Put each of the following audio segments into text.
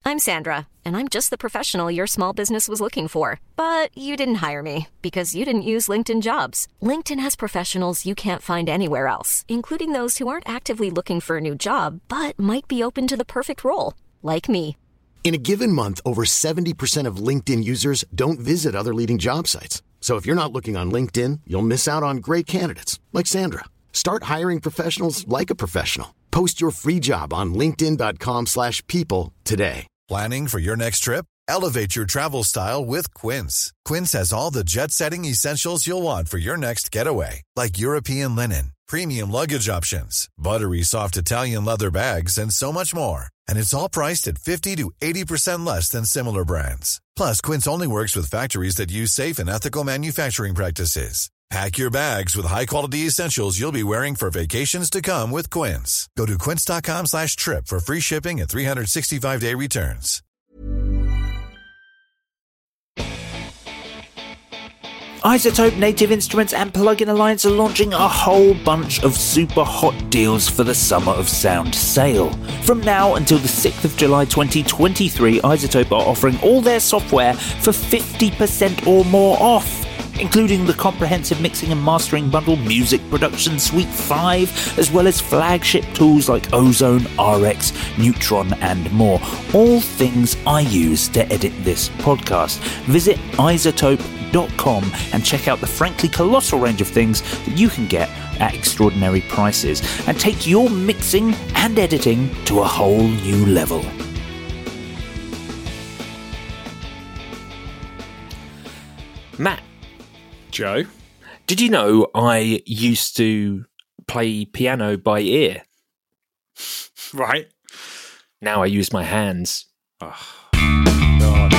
I'm Sandra, and I'm just the professional your small business was looking for. But you didn't hire me because you didn't use LinkedIn Jobs. LinkedIn has professionals you can't find anywhere else, including those who aren't actively looking for a new job, but might be open to the perfect role, like me. In a given month, over 70% of LinkedIn users don't visit other leading job sites. So if you're not looking on LinkedIn, you'll miss out on great candidates like Sandra. Start hiring professionals like a professional. Post your free job on linkedin.com/people today. Planning for your next trip? Elevate your travel style with Quince. Quince has all the jet-setting essentials you'll want for your next getaway, like European linen, premium luggage options, buttery soft Italian leather bags, and so much more. And it's all priced at 50 to 80% less than similar brands. Plus, Quince only works with factories that use safe and ethical manufacturing practices. Pack your bags with high-quality essentials you'll be wearing for vacations to come with Quince. Go to quince.com/trip for free shipping and 365-day returns. iZotope, Native Instruments and Plugin Alliance are launching a whole bunch of super hot deals for the Summer of Sound sale. From now until the 6th of July 2023, iZotope are offering all their software for 50% or more off, including the comprehensive mixing and mastering bundle Music Production Suite 5, as well as flagship tools like Ozone, RX, Neutron and more. All things I use to edit this podcast. Visit iZotope.com and check out the frankly colossal range of things that you can get at extraordinary prices and take your mixing and editing to a whole new level. Matt. Joe? Did you know I used to play piano by ear? Right. Now I use my hands. Oh, God.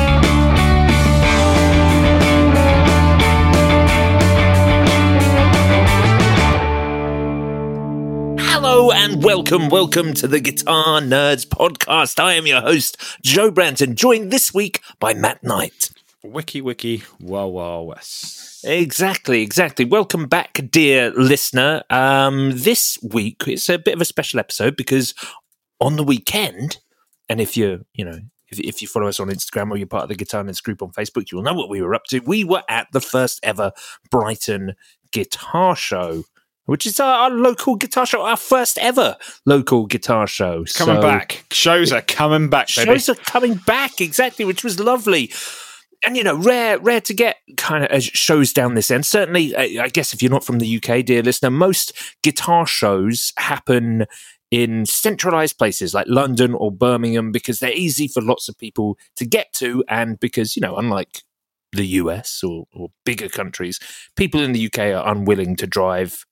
Hello and welcome to the Guitar Nerds podcast. I am your host, Joe Branton, joined this week by Matt Knight. Wiki, Wild Wild West. Exactly. Welcome back, dear listener. This week, it's a bit of a special episode because on the weekend, and if you follow us on Instagram or you're part of the Guitar Nerds group on Facebook, you'll know what we were up to. We were at the first ever Brighton Guitar Show, which is our local guitar show, our first ever local guitar show. Coming back. Shows are coming back, baby. Shows are coming back, exactly, which was lovely. And, rare to get kind of shows down this end. Certainly, I guess if you're not from the UK, dear listener, most guitar shows happen in centralised places like London or Birmingham because they're easy for lots of people to get to, and because, unlike the US or bigger countries, people in the UK are unwilling to drive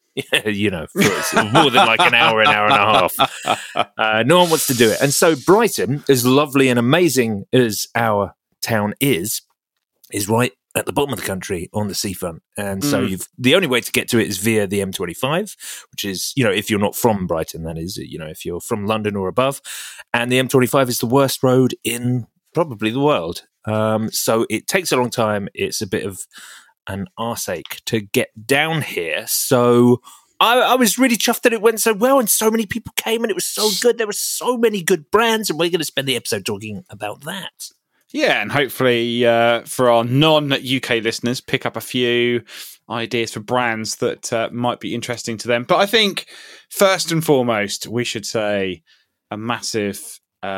for more than like an hour and a half. No one wants to do it. And so Brighton, as lovely and amazing as our town is right at the bottom of the country on the seafront. And so the only way to get to it is via the M25, which is, if you're not from Brighton, that is, if you're from London or above. And the M25 is the worst road in probably the world. So it takes a long time. It's a bit of an arseache to get down here. So I was really chuffed that it went so well and so many people came and it was so good. There were so many good brands, and we're going to spend the episode talking about that. Yeah, and hopefully for our non-UK listeners, pick up a few ideas for brands that might be interesting to them. But I think, first and foremost, we should say a massive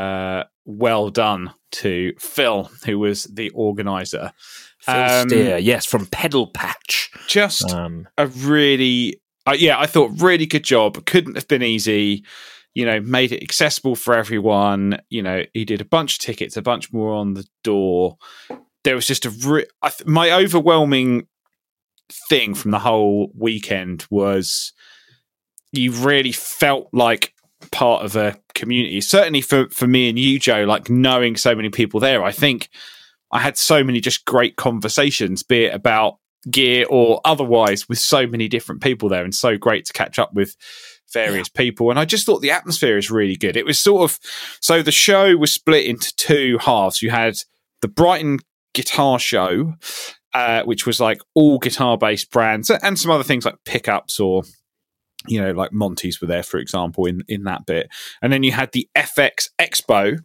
well done to Phil, who was the organiser. Phil Steer, yes, from Pedal Patch. Just a really, I thought really good job. Couldn't have been easy. Made it accessible for everyone. He did a bunch of tickets, a bunch more on the door. There was just my overwhelming thing from the whole weekend was you really felt like part of a community. Certainly for me and you, Joe, like knowing so many people there, I think I had so many just great conversations, be it about gear or otherwise, with so many different people there, and so great to catch up with various people. And I just thought the atmosphere is really good. It was so the show was split into two halves. You had the Brighton Guitar Show, which was like all guitar based brands and some other things like pickups or you know, like Monty's were there, for example, in that bit. And then you had the FX Expo,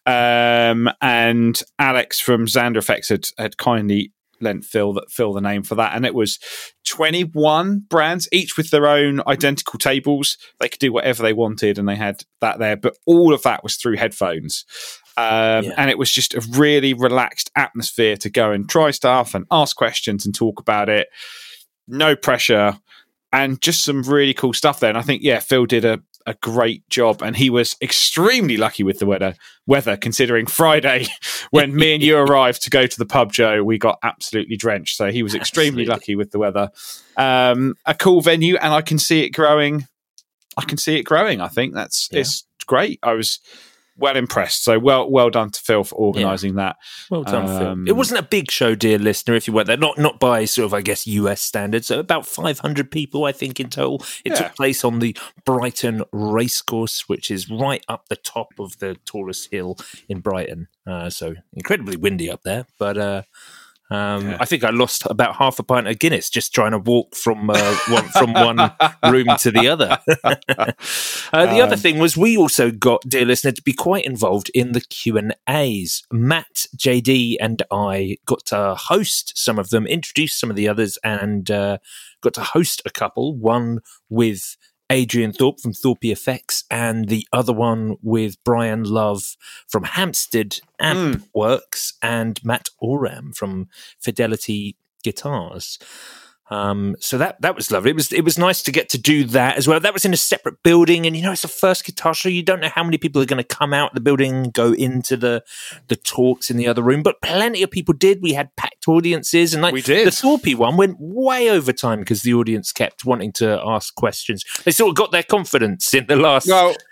and Alex from Xander FX had kindly lent Phil the name for that. And it was 21 brands, each with their own identical tables. They could do whatever they wanted, and they had that there. But all of that was through headphones. And it was just a really relaxed atmosphere to go and try stuff and ask questions and talk about it. No pressure. And just some really cool stuff there. And I think, Phil did a great job. And he was extremely lucky with the weather, considering Friday, when me and you arrived to go to the pub, Joe, we got absolutely drenched. So he was extremely lucky with the weather. A cool venue, and I can see it growing. I think it's great. I was well impressed. So well done to Phil for organising that. Well done, Phil. It wasn't a big show, dear listener, if you went there. Not by sort of, I guess, US standards. So about 500 people, I think, in total. It took place on the Brighton Racecourse, which is right up the top of the tallest hill in Brighton. So incredibly windy up there. But I think I lost about half a pint of Guinness just trying to walk from one room to the other. The other thing was we also got, dear listener, to be quite involved in the Q&As. Matt, JD and I got to host some of them, introduce some of the others, and got to host a couple, one with Adrian Thorpe from Thorpe Effects, and the other one with Brian Love from Hampstead Amp Works and Matt Oram from Fidelity Guitars. So that was lovely. It was nice to get to do that as well. That was in a separate building, and it's the first guitar show. You don't know how many people are going to come out the building, go into the talks in the other room, but plenty of people did. We had packed audiences, and we did. The Thorpe one went way over time because the audience kept wanting to ask questions. They sort of got their confidence in the last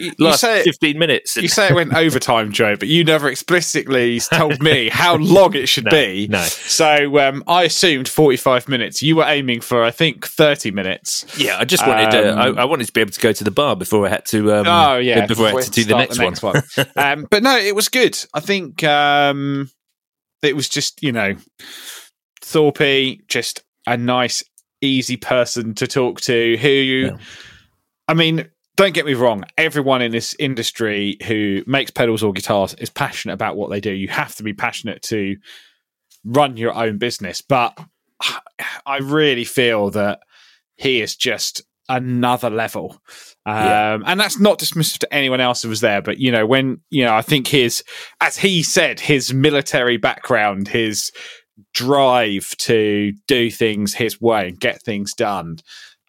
15 minutes. You say it went overtime, Joe, but you never explicitly told me how long it should be. No. So I assumed 45 minutes. You were aiming for, I think, 30 minutes. Yeah, I just wanted I wanted to be able to go to the bar before I had to before I had to do the next one. But no, it was good. I think it was just, Thorpe, just a nice, easy person to talk to I mean, don't get me wrong, everyone in this industry who makes pedals or guitars is passionate about what they do. You have to be passionate to run your own business, but I really feel that he is just another level. And that's not dismissive to anyone else who was there, but when I think as he said, his military background, his drive to do things his way and get things done,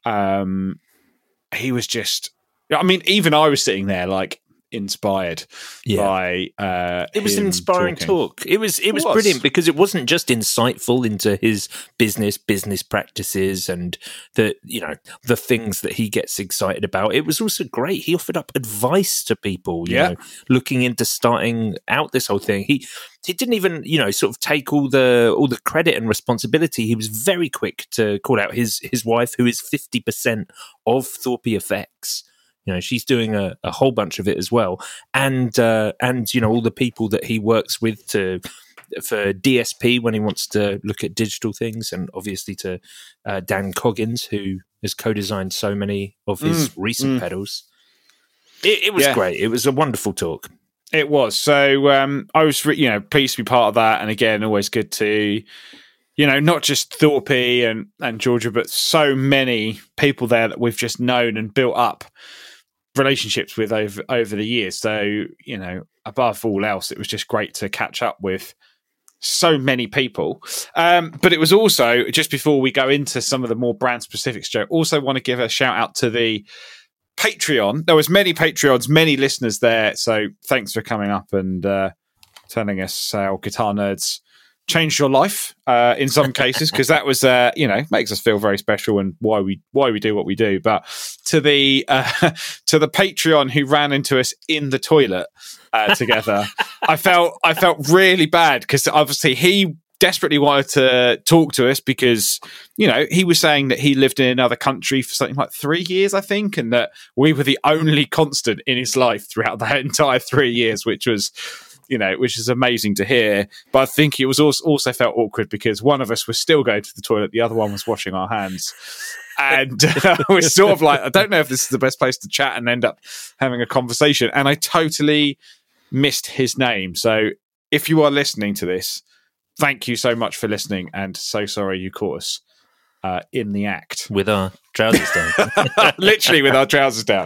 he was just, I mean, even I was sitting there like inspired by it was an inspiring talk. It was brilliant because it wasn't just insightful into his business practices and the things that he gets excited about. It was also great. He offered up advice to people, you know, looking into starting out this whole thing. He didn't even, sort of take all the credit and responsibility. He was very quick to call out his wife, who is 50% of Thorpe Effects. She's doing a whole bunch of it as well, and all the people that he works with for DSP when he wants to look at digital things, and obviously to Dan Coggins, who has co-designed so many of his recent pedals. It was great. It was a wonderful talk. It was. So I was pleased to be part of that, and again, always good to not just Thorpe and Georgia, but so many people there that we've just known and built up relationships with over the years. So, above all else, it was just great to catch up with so many people. But it was also, just before we go into some of the more brand specifics, Joe, also want to give a shout out to the Patreon. There was many Patreons, many listeners there. So thanks for coming up and telling us how Guitar Nerds changed your life in some cases, because that was makes us feel very special and why we do what we do. But to the Patreon who ran into us in the toilet together, I felt really bad, because obviously he desperately wanted to talk to us because he was saying that he lived in another country for something like 3 years, I think, and that we were the only constant in his life throughout that entire 3 years, which is amazing to hear. But I think it was also felt awkward because one of us was still going to the toilet, the other one was washing our hands. And I was sort of like, I don't know if this is the best place to chat and end up having a conversation. And I totally missed his name. So if you are listening to this, thank you so much for listening, and so sorry you caught us in the act. With our trousers down. Literally with our trousers down.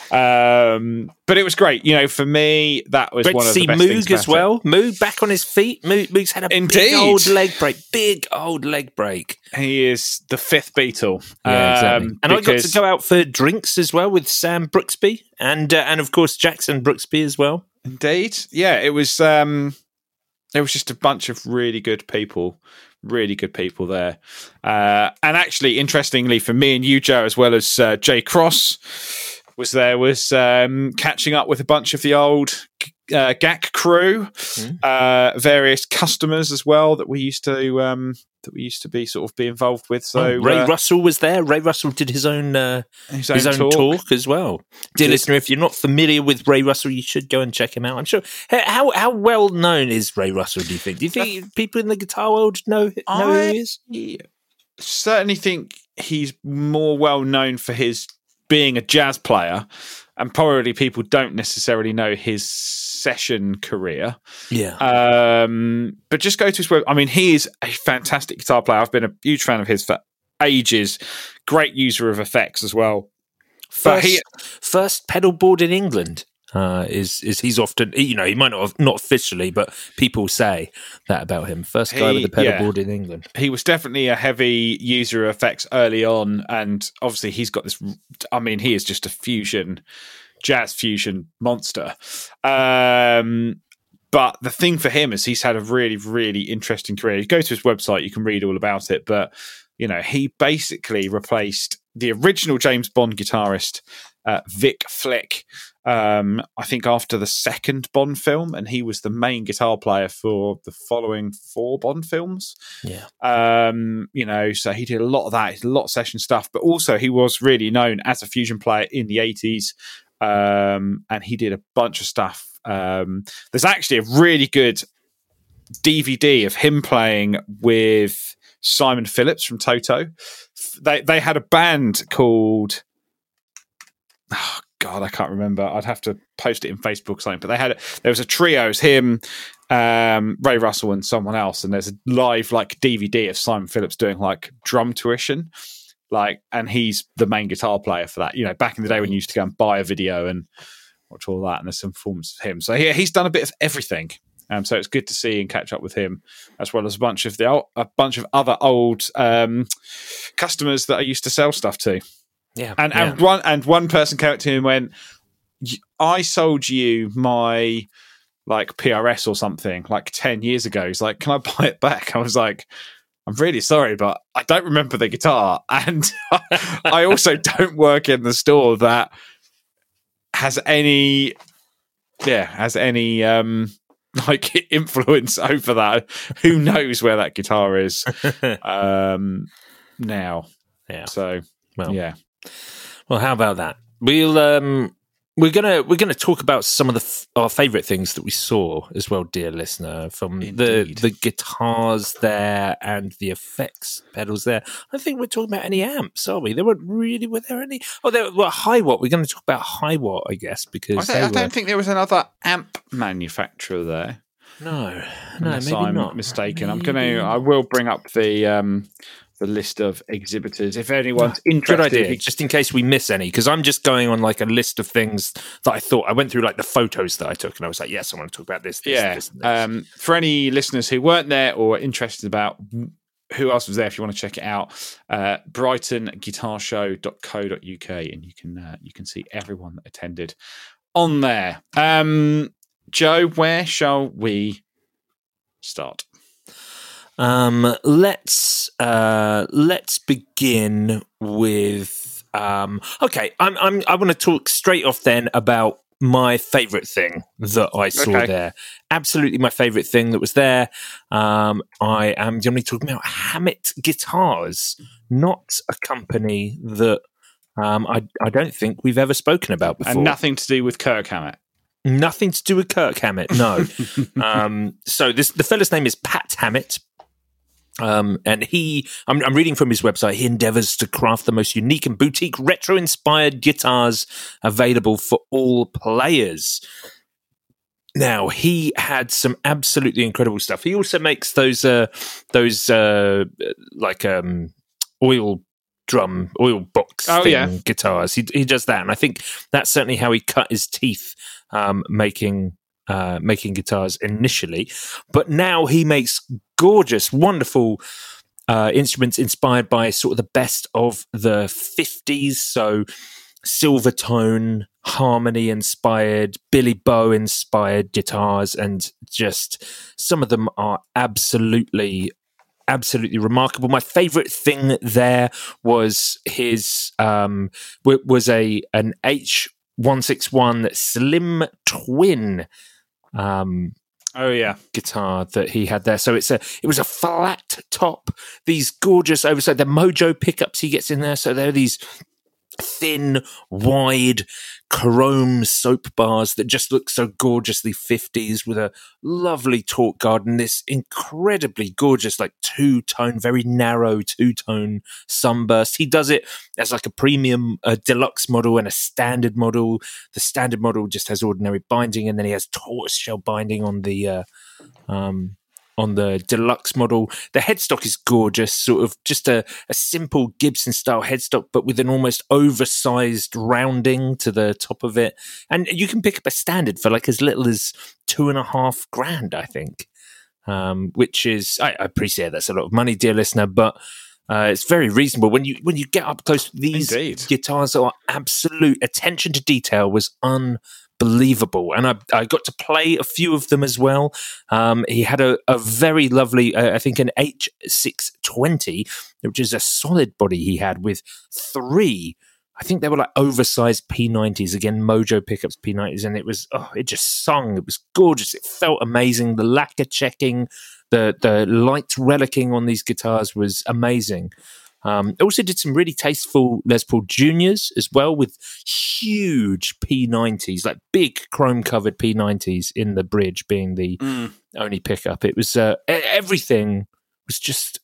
But it was great. You know, for me, that was Great one to of the see best things Moog as about well. it. Moog back on his feet. Moog's had a big old leg break. Big old leg break. He is the fifth Beatle. Yeah, exactly. And I got to go out for drinks as well with Sam Brooksby and of course Jackson Brooksby as well. Indeed. Yeah, it was just a bunch of really good people there. And actually, interestingly for me and you, Joe, as well as Jay Cross was catching up with a bunch of the old GAC crew, various customers as well that we used to be involved with. So Ray Russell was there. Ray Russell did his own talk as well. Dear listener, if you're not familiar with Ray Russell, you should go and check him out. I'm sure. How well known is Ray Russell? Do you think? Do you think people in the guitar world know who he is? I certainly think he's more well known for his being a jazz player, and probably people don't necessarily know his session career. Yeah. But just go to his web. I mean, he is a fantastic guitar player. I've been a huge fan of his for ages. Great user of effects as well. First pedal board in England. Is he's often, you know, he might not officially, but people say that about him. First guy with a pedal board in England. He was definitely a heavy user of effects early on, and obviously he's got this. I mean, he is just a jazz fusion monster. But the thing for him is he's had a really, really interesting career. You go to his website, you can read all about it. But you know, he basically replaced the original James Bond guitarist, Vic Flick. I think after the second Bond film, and he was the main guitar player for the following 4 Bond films. Yeah. You know, so he did a lot of that, a lot of session stuff, but also he was really known as a fusion player in the 80s. And he did a bunch of stuff. There's actually a really good DVD of him playing with Simon Phillips from Toto. They had a band called, oh God, I can't remember. I'd have to post it in Facebook or something. But there was a trio. It was him, Ray Russell, and someone else. And there's a live DVD of Simon Phillips doing drum tuition, and he's the main guitar player for that. You know, back in the day when you used to go and buy a video and watch all that, and there's some forms of him. So yeah, he's done a bit of everything. So it's good to see and catch up with him, as well as a bunch of other old customers that I used to sell stuff to. Yeah, and one person came up to me and went, "I sold you my PRS or something 10 years ago. He's like, can I buy it back?" I was like, "I'm really sorry, but I don't remember the guitar, and I also don't work in the store that has any influence over that. Who knows where that guitar is now?" Yeah. So yeah. Well, how about that? We're gonna talk about some of our favourite things that we saw as well, dear listener, from the guitars there and the effects pedals there. I think we're talking about any amps, are we? Were there any? Oh, there were Hiwatt. We're going to talk about Hiwatt, I guess, because I don't think there was another amp manufacturer there. No, unless maybe I'm not. mistaken. I will bring up the list of exhibitors if anyone's interested. Good idea, just in case we miss any, because I'm just going on a list of things that I thought. I went through the photos that I took, and I was like, yes, I want to talk about this. This. For any listeners who weren't there or interested about who else was there, if you want to check it out, brightonguitarshow.co.uk, and you can see everyone that attended on there. Joe, where shall we start? Let's begin with okay. I want to talk straight off then about my favourite thing that I saw there. Absolutely my favourite thing that was there. I am generally talking about Hammett Guitars, not a company that I don't think we've ever spoken about before. And nothing to do with Kirk Hammett. Nothing to do with Kirk Hammett, no. So the fella's name is Pat Hammett. And I'm reading from his website, he endeavors to craft the most unique and boutique retro-inspired guitars available for all players. Now, he had some absolutely incredible stuff. He also makes those oil box guitars. He does that, and I think that's certainly how he cut his teeth making guitars initially. But now he makes gorgeous, wonderful instruments inspired by sort of the best of the 50s. So Silvertone, Harmony inspired, Billy Bow inspired guitars, and just some of them are absolutely remarkable. My favorite thing there was his an H161 Slim Twin guitar that he had there. So it was a flat top, these gorgeous oversized, the Mojo pickups he gets in there. So they're these thin, wide chrome soap bars that just look so gorgeously 50s, with a lovely torque guard and this incredibly gorgeous, like very narrow two-tone sunburst. He does it as like a premium deluxe model and a standard model. The standard model just has ordinary binding, and then he has tortoiseshell binding on the deluxe model. The headstock is gorgeous, sort of just a simple Gibson style headstock, but with an almost oversized rounding to the top of it. And you can pick up a standard for like as little as $2,500, I think, which is, I appreciate that's a lot of money, dear listener, but it's very reasonable. When you get up close, these guitars are absolute attention to detail was unbelievable, and I got to play a few of them as well. He had a very lovely, I think an H620, which is a solid body he had with three, I think they were like oversized P90s, again, Mojo pickups P90s, and it just sung. It was gorgeous. It felt amazing. The lacquer checking, the light relicking on these guitars was amazing. Also did some really tasteful Les Paul Juniors as well, with huge P90s, like big chrome-covered P90s in the bridge being the only pickup. It was everything was just,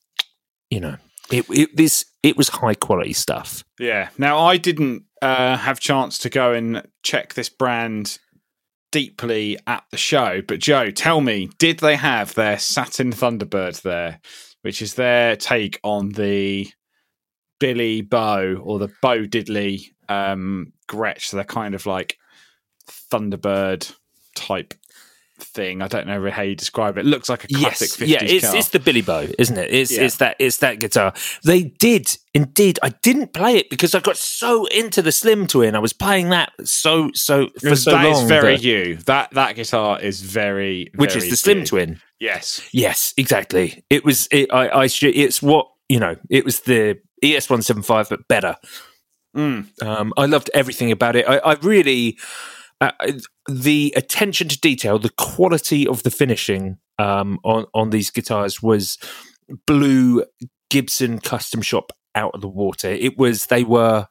it was high-quality stuff. Yeah. Now, I didn't have chance to go and check this brand deeply at the show, but Joe, tell me, did they have their Satin Thunderbird there, which is their take on the Billy Bow or the Bo Diddley Gretsch? So they're kind of like Thunderbird type thing. I don't know how you describe it. It looks like a classic 50s car. It's the Billy Bow, isn't it? It's that guitar. They did indeed. I didn't play it because I got so into the Slim Twin. I was playing that so long. That is very you. That guitar is very, which very is the Slim Twin. Yes, exactly. It was. It's what it was the ES175, but better. I loved everything about it. I really. The attention to detail, the quality of the finishing on these guitars blew Gibson Custom Shop out of the water. They were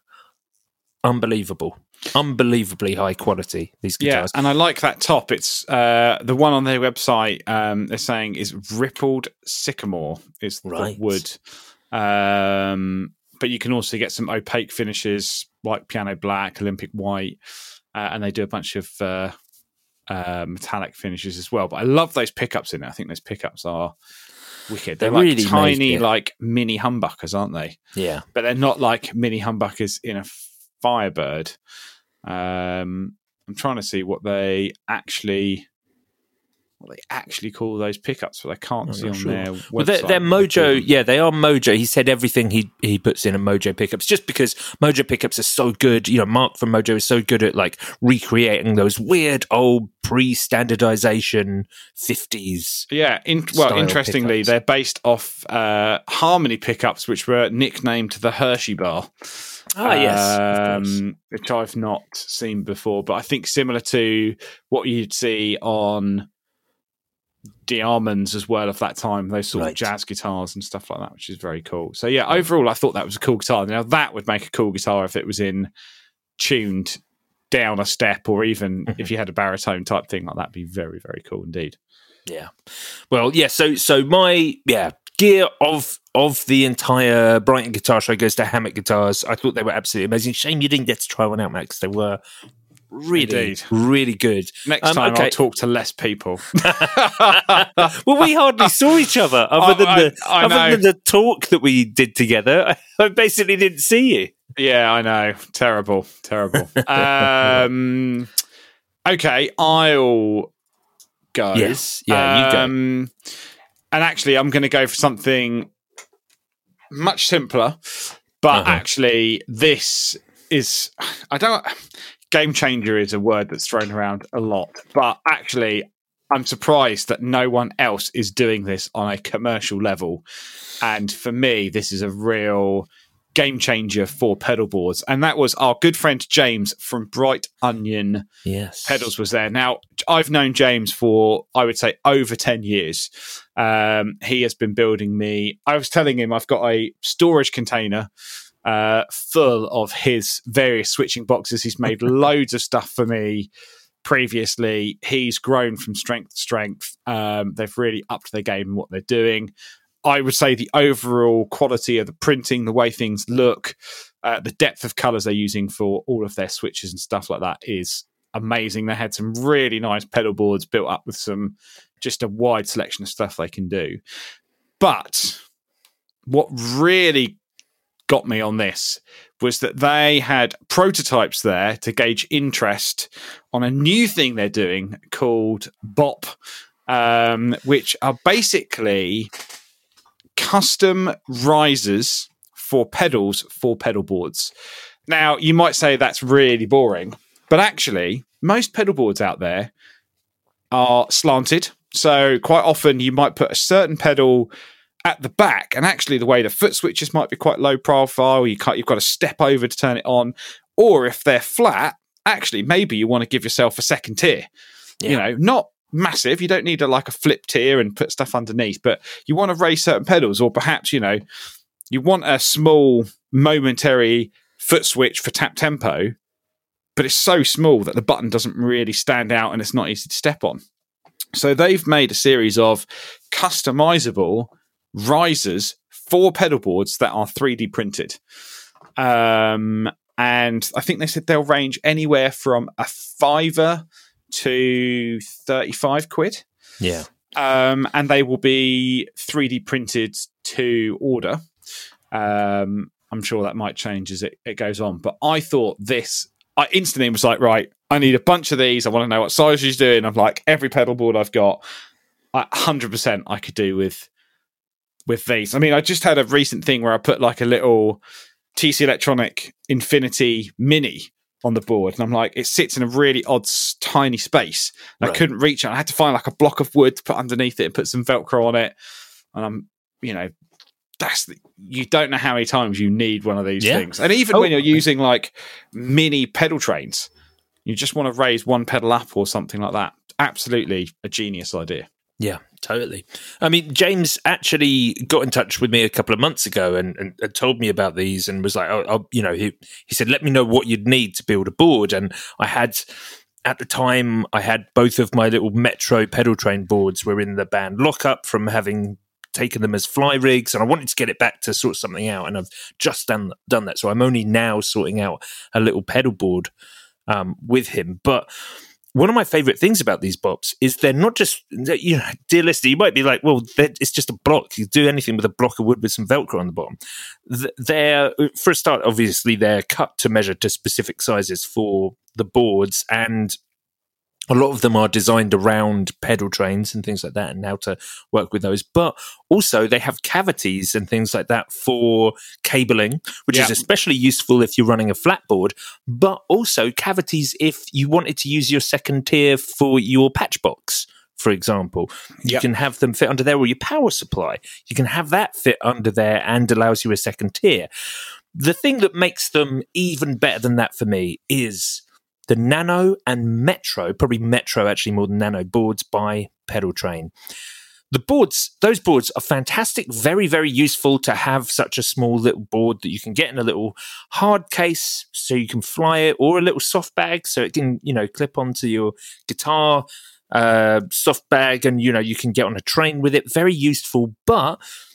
unbelievably high quality, these guitars. Yeah, and I like that top. It's the one on their website. They're saying is rippled sycamore is the wood, but you can also get some opaque finishes like piano black, Olympic white. And they do a bunch of metallic finishes as well. But I love those pickups in it. I think those pickups are wicked. They're like really tiny, like mini humbuckers, aren't they? Yeah. But they're not like mini humbuckers in a Firebird. I'm trying to see what they actually call those pickups, but I can't see on their website. Well, they're Mojo. Yeah, they are Mojo. He said everything he puts in a Mojo pickups, just because Mojo pickups are so good. Mark from Mojo is so good at like recreating those weird old pre-standardization 50s. Yeah. Interestingly, pickups. They're based off Harmony pickups, which were nicknamed the Hershey Bar. Yes, which I've not seen before, but I think similar to what you'd see on Diamonds as well of that time, those sort of jazz guitars and stuff like that, which is very cool. So yeah, overall I thought that was a cool guitar. Now that would make a cool guitar if it was tuned down a step, or even if you had a baritone type thing like that, be very, very cool indeed. Yeah. Well, yeah, so my gear of the entire Brighton Guitar Show goes to Hammett Guitars. I thought they were absolutely amazing. Shame you didn't get to try one out, Max. They were really, really good. Next time I'll talk to less people. Well, we hardly saw each other other than the talk that we did together. I basically didn't see you. Yeah, I know. Terrible. Okay, I'll go. Yes, yeah, you go. And actually, I'm going to go for something much simpler. But actually, this is... Game changer is a word that's thrown around a lot. But actually, I'm surprised that no one else is doing this on a commercial level. And for me, this is a real game changer for pedal boards. And that was our good friend James from Bright Onion Pedals was there. Now, I've known James for, I would say, over 10 years. He has been building me. I was telling him I've got a storage container full of his various switching boxes. He's made loads of stuff for me previously. He's grown from strength to strength. They've really upped their game in what they're doing. I would say the overall quality of the printing, the way things look, the depth of colours they're using for all of their switches and stuff like that is amazing. They had some really nice pedal boards built up with just a wide selection of stuff they can do. But what really got me on this was that they had prototypes there to gauge interest on a new thing they're doing called BOP, which are basically custom risers for pedals for pedal boards. Now, you might say that's really boring, but actually, most pedal boards out there are slanted. So quite often you might put a certain pedal at the back, and actually the way the foot switches might be quite low profile. You've got to step over to turn it on. Or if they're flat, actually maybe you want to give yourself a second tier. Yeah. Not massive. You don't need a flip tier and put stuff underneath, but you want to raise certain pedals, or perhaps you want a small momentary foot switch for tap tempo, but it's so small that the button doesn't really stand out and it's not easy to step on. So they've made a series of customizable risers for pedal boards that are 3D printed. And I think they said they'll range anywhere from a £5 to 35 quid. Yeah. And they will be 3D printed to order. I'm sure that might change as it goes on. But I thought I instantly was like, right, I need a bunch of these. I want to know what size she's doing. I'm like, every pedal board I've got, 100% I could do with these. I mean, I just had a recent thing where I put a little TC Electronic Infinity Mini on the board, and I'm like, it sits in a really odd, tiny space. Right. I couldn't reach it. I had to find a block of wood to put underneath it and put some Velcro on it. And I'm, you don't know how many times you need one of these things. And even when you're using mini pedal trains, you just want to raise one pedal up or something like that. Absolutely a genius idea. Yeah, totally. I mean, James actually got in touch with me a couple of months ago and told me about these and was like, he said, let me know what you'd need to build a board. And at the time, I had both of my little Metro pedal train boards were in the band Lockup from having taken them as fly rigs, and I wanted to get it back to sort something out, and I've just done that. So I'm only now sorting out a little pedal board with him. But one of my favorite things about these bops is they're not just, dear listener, you might be like, well, it's just a block. You do anything with a block of wood with some Velcro on the bottom. They're, for a start, obviously, they're cut to measure to specific sizes for the boards, and a lot of them are designed around pedal trains and things like that and how to work with those. But also they have cavities and things like that for cabling, which is especially useful if you're running a flat board, but also cavities if you wanted to use your second tier for your patch box, for example. You can have them fit under there, or your power supply. You can have that fit under there and allows you a second tier. The thing that makes them even better than that for me is the Nano and Metro, probably Metro actually more than Nano, boards by Pedal Train. Those boards are fantastic, very, very useful to have such a small little board that you can get in a little hard case so you can fly it, or a little soft bag so it can, clip onto your guitar soft bag, and, you can get on a train with it. Very useful, but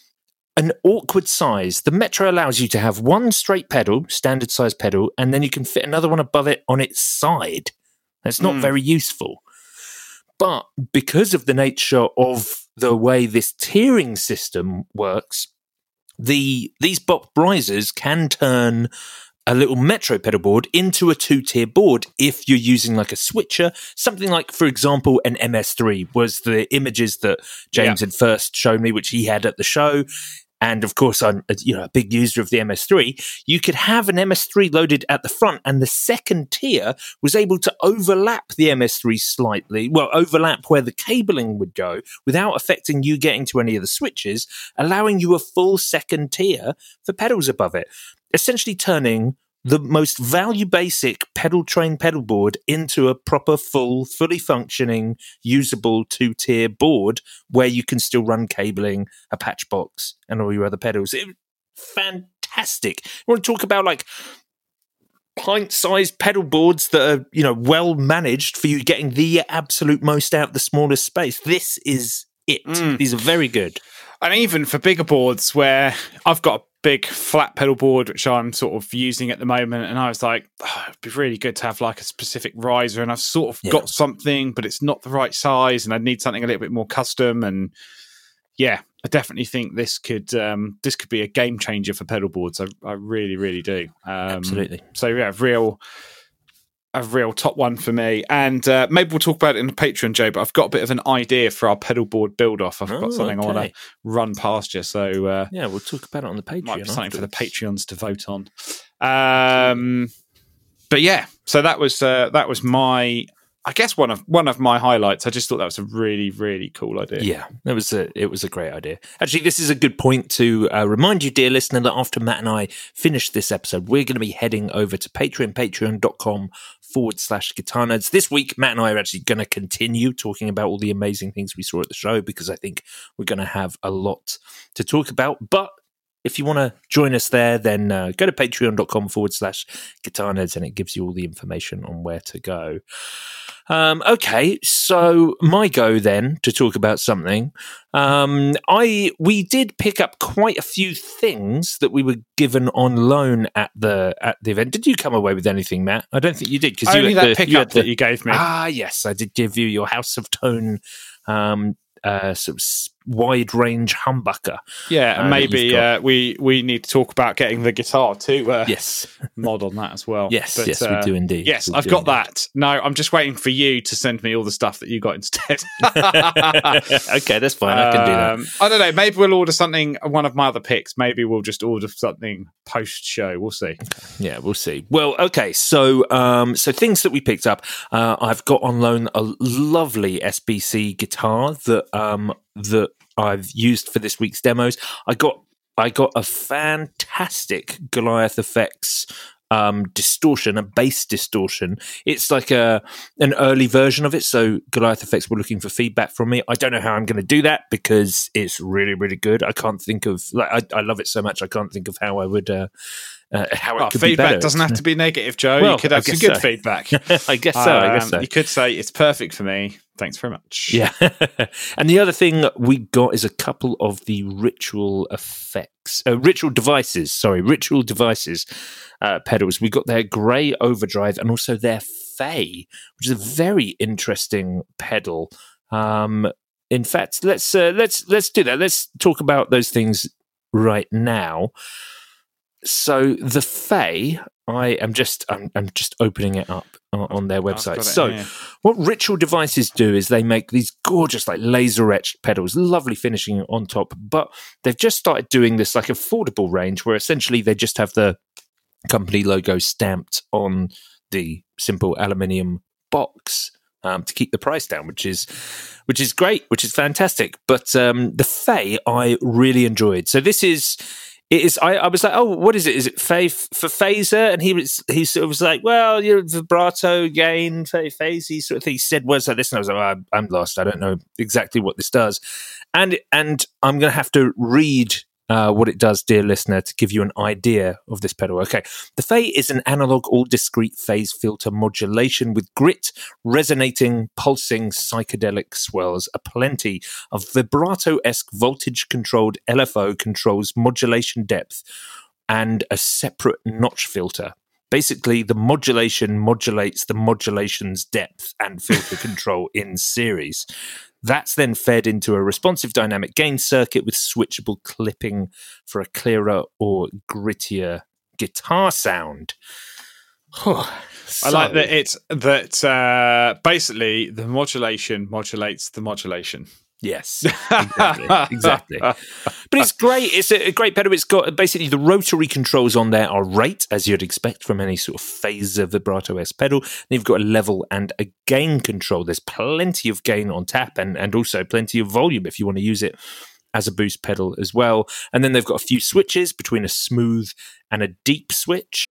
an awkward size. The Metro allows you to have one straight pedal, standard size pedal, and then you can fit another one above it on its side. That's not very useful. But because of the nature of the way this tiering system works, these Bop risers can turn a little Metro pedal board into a 2-tier board if you're using like a switcher, something like, for example, an MS3 was the images that James had first shown me, which he had at the show. And of course, I'm a big user of the MS3. You could have an MS3 loaded at the front, and the second tier was able to overlap the MS3 slightly, overlap where the cabling would go without affecting you getting to any of the switches, allowing you a full second tier for pedals above it, essentially turning the most value basic pedal train pedal board into a proper fully functioning, usable 2-tier board where you can still run cabling, a patch box, and all your other pedals. Fantastic. You want to talk about like pint-sized pedal boards that are, well managed for you getting the absolute most out of the smallest space. This is it. These are very good. And even for bigger boards where I've got a big flat pedal board, which I'm sort of using at the moment, and I was like, it'd be really good to have like a specific riser, and I've sort of got something, but it's not the right size, and I need something a little bit more custom. And yeah, I definitely think this could be a game changer for pedal boards. I really, really do. Absolutely. So yeah, a real top one for me. And maybe we'll talk about it in the Patreon, Joe, but I've got a bit of an idea for our pedal board build-off. I've got something I want to run past you. So we'll talk about it on the Patreon. Might be something for the Patreons to vote on. But yeah, so that was my, I guess one of my highlights. I just thought that was a really, really cool idea. Yeah, it was a great idea. Actually, this is a good point to remind you, dear listener, that after Matt and I finish this episode, we're going to be heading over to patreon.com/Guitar Nerds. This week, Matt and I are actually going to continue talking about all the amazing things we saw at the show, because I think we're going to have a lot to talk about. But if you want to join us there, then go to patreon.com/Guitar Nerds, and it gives you all the information on where to go. Okay, so my go then to talk about something. We did pick up quite a few things that we were given on loan at the event. Did you come away with anything, Matt? I don't think you did, because only that pickup that you gave me. Ah, yes, I did give you your House of Tone sort of wide range humbucker. Yeah, and maybe we need to talk about getting the guitar to mod on that as well. Yes, we do indeed. Yes, I've got that. No, I'm just waiting for you to send me all the stuff that you got instead. Okay, that's fine. I can do that. I don't know. Maybe we'll order something. One of my other picks. Maybe we'll just order something post show. We'll see. Okay. Yeah, we'll see. Well, okay. So things that we picked up. I've got on loan a lovely SBC guitar that I've used for this week's demos. I got a fantastic Goliath Effects distortion, a bass distortion. It's like an early version of it, so Goliath Effects were looking for feedback from me. I don't know how I'm going to do that, because it's really, really good. I can't think of, I love it so much, I can't think of how I would how it could be better. Feedback doesn't have to be negative, Joe. Well, you could have some good feedback. I guess so. You could say it's perfect for me. Thanks very much. Yeah. And the other thing we got is a couple of the Ritual Devices pedals. We got their Grey Overdrive and also their Faye, which is a very interesting pedal. In fact, let's do that. Let's talk about those things right now. So the Faye, I'm just opening it up on their website. So what Ritual Devices do is they make these gorgeous, like, laser etched pedals, lovely finishing on top. But they've just started doing this like affordable range where essentially they just have the company logo stamped on the simple aluminium box to keep the price down, which is great, which is fantastic. But the Faye I really enjoyed. So this is. I was like, oh, what is it? Is it Faye for phaser? And he sort of was like, well, your vibrato gain, phasey sort of thing. He said words like this, and I was like, oh, I'm lost. I don't know exactly what this does. And I'm going to have to read what it does, dear listener, to give you an idea of this pedal. Okay, the Fey is an analog all-discrete phase filter modulation with grit, resonating, pulsing, psychedelic swells. A plenty of vibrato-esque voltage-controlled LFO controls modulation depth and a separate notch filter. Basically, the modulation modulates the modulation's depth and filter control in series. That's then fed into a responsive dynamic gain circuit with switchable clipping for a clearer or grittier guitar sound. I like that it's that basically the modulation modulates the modulation. Yes, exactly. But it's great. It's a great pedal. It's got basically the rotary controls on there are right, as you'd expect from any sort of phaser vibrato-esque pedal. And you've got a level and a gain control. There's plenty of gain on tap and also plenty of volume if you want to use it as a boost pedal as well. And then they've got a few switches between a smooth and a deep switch.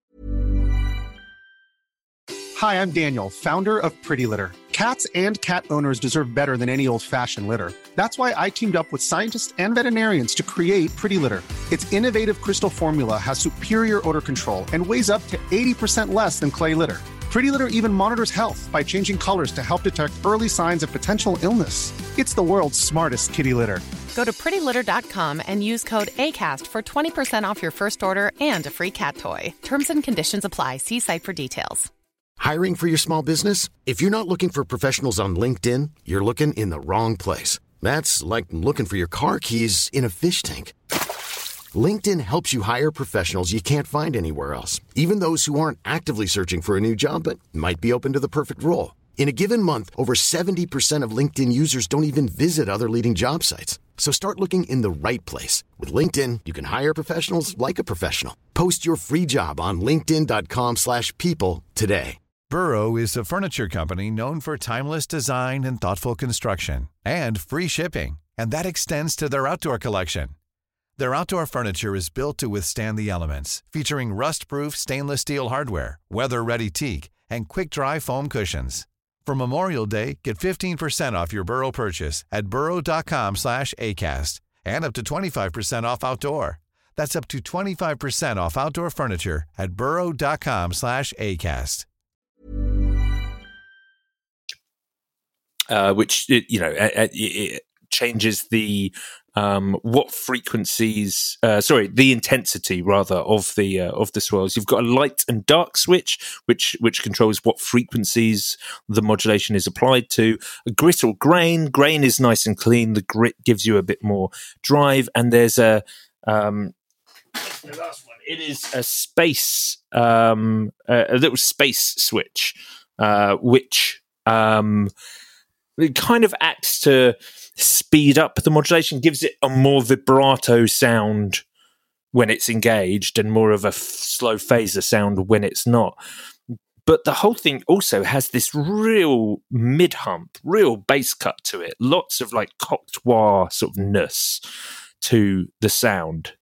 Hi, I'm Daniel, founder of Pretty Litter. Cats and cat owners deserve better than any old-fashioned litter. That's why I teamed up with scientists and veterinarians to create Pretty Litter. Its innovative crystal formula has superior odor control and weighs up to 80% less than clay litter. Pretty Litter even monitors health by changing colors to help detect early signs of potential illness. It's the world's smartest kitty litter. Go to prettylitter.com and use code ACAST for 20% off your first order and a free cat toy. Terms and conditions apply. See site for details. Hiring for your small business? If you're not looking for professionals on LinkedIn, you're looking in the wrong place. That's like looking for your car keys in a fish tank. LinkedIn helps you hire professionals you can't find anywhere else, even those who aren't actively searching for a new job but might be open to the perfect role. In a given month, over 70% of LinkedIn users don't even visit other leading job sites. So start looking in the right place. With LinkedIn, you can hire professionals like a professional. Post your free job on linkedin.com/people today. Burrow is a furniture company known for timeless design and thoughtful construction, and free shipping, and that extends to their outdoor collection. Their outdoor furniture is built to withstand the elements, featuring rust-proof stainless steel hardware, weather-ready teak, and quick-dry foam cushions. For Memorial Day, get 15% off your Burrow purchase at burrow.com/acast, and up to 25% off outdoor. That's up to 25% off outdoor furniture at burrow.com/acast. Which it changes the what frequencies, the intensity rather of the swirls. You've got a light and dark switch, which controls what frequencies the modulation is applied to. A grit or grain. Grain is nice and clean. The grit gives you a bit more drive, and there's a the last one. It is a space, a little space switch, which it kind of acts to speed up the modulation, gives it a more vibrato sound when it's engaged and more of a slow phaser sound when it's not. But the whole thing also has this real mid-hump, real bass cut to it. Lots of like Cocteau sort of ness to the sound.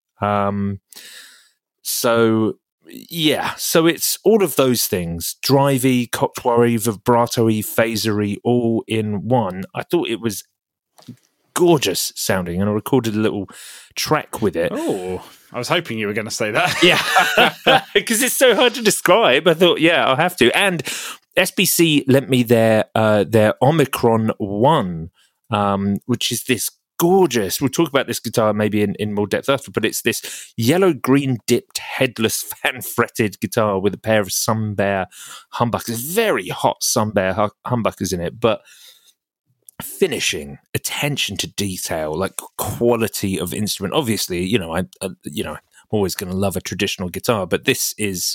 So it's all of those things, drivey, Cocteau-y, vibrato-y, phasery, all in one. I thought it was gorgeous sounding, and I recorded a little track with it. Oh, I was hoping you were going to say that. Yeah, because it's so hard to describe. I thought, I'll have to. And SBC lent me their Omicron 1, which is this gorgeous. We'll talk about this guitar maybe in more depth after, but it's this yellow-green dipped headless fan-fretted guitar with a pair of Sunbear humbuckers, very hot Sunbear humbuckers in it, but finishing, attention to detail, like quality of instrument. Obviously, I'm always going to love a traditional guitar, but this is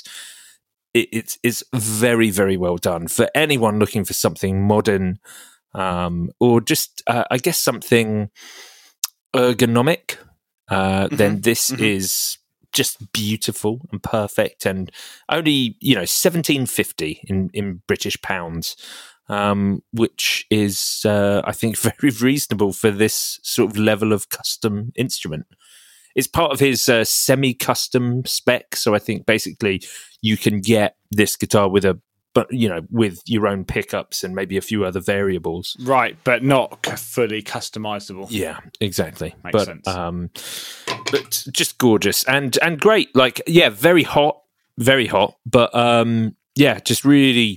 very, very well done for anyone looking for something modern. Or just, I guess, something ergonomic, then this is just beautiful and perfect, and only $1,750 in British pounds, which is I think very reasonable for this sort of level of custom instrument. It's part of his semi-custom spec, so I think basically you can get this guitar with a but with your own pickups and maybe a few other variables. Right, but not fully customizable. Yeah, exactly. Makes sense. But just gorgeous and great. Like, yeah, very hot, but just really,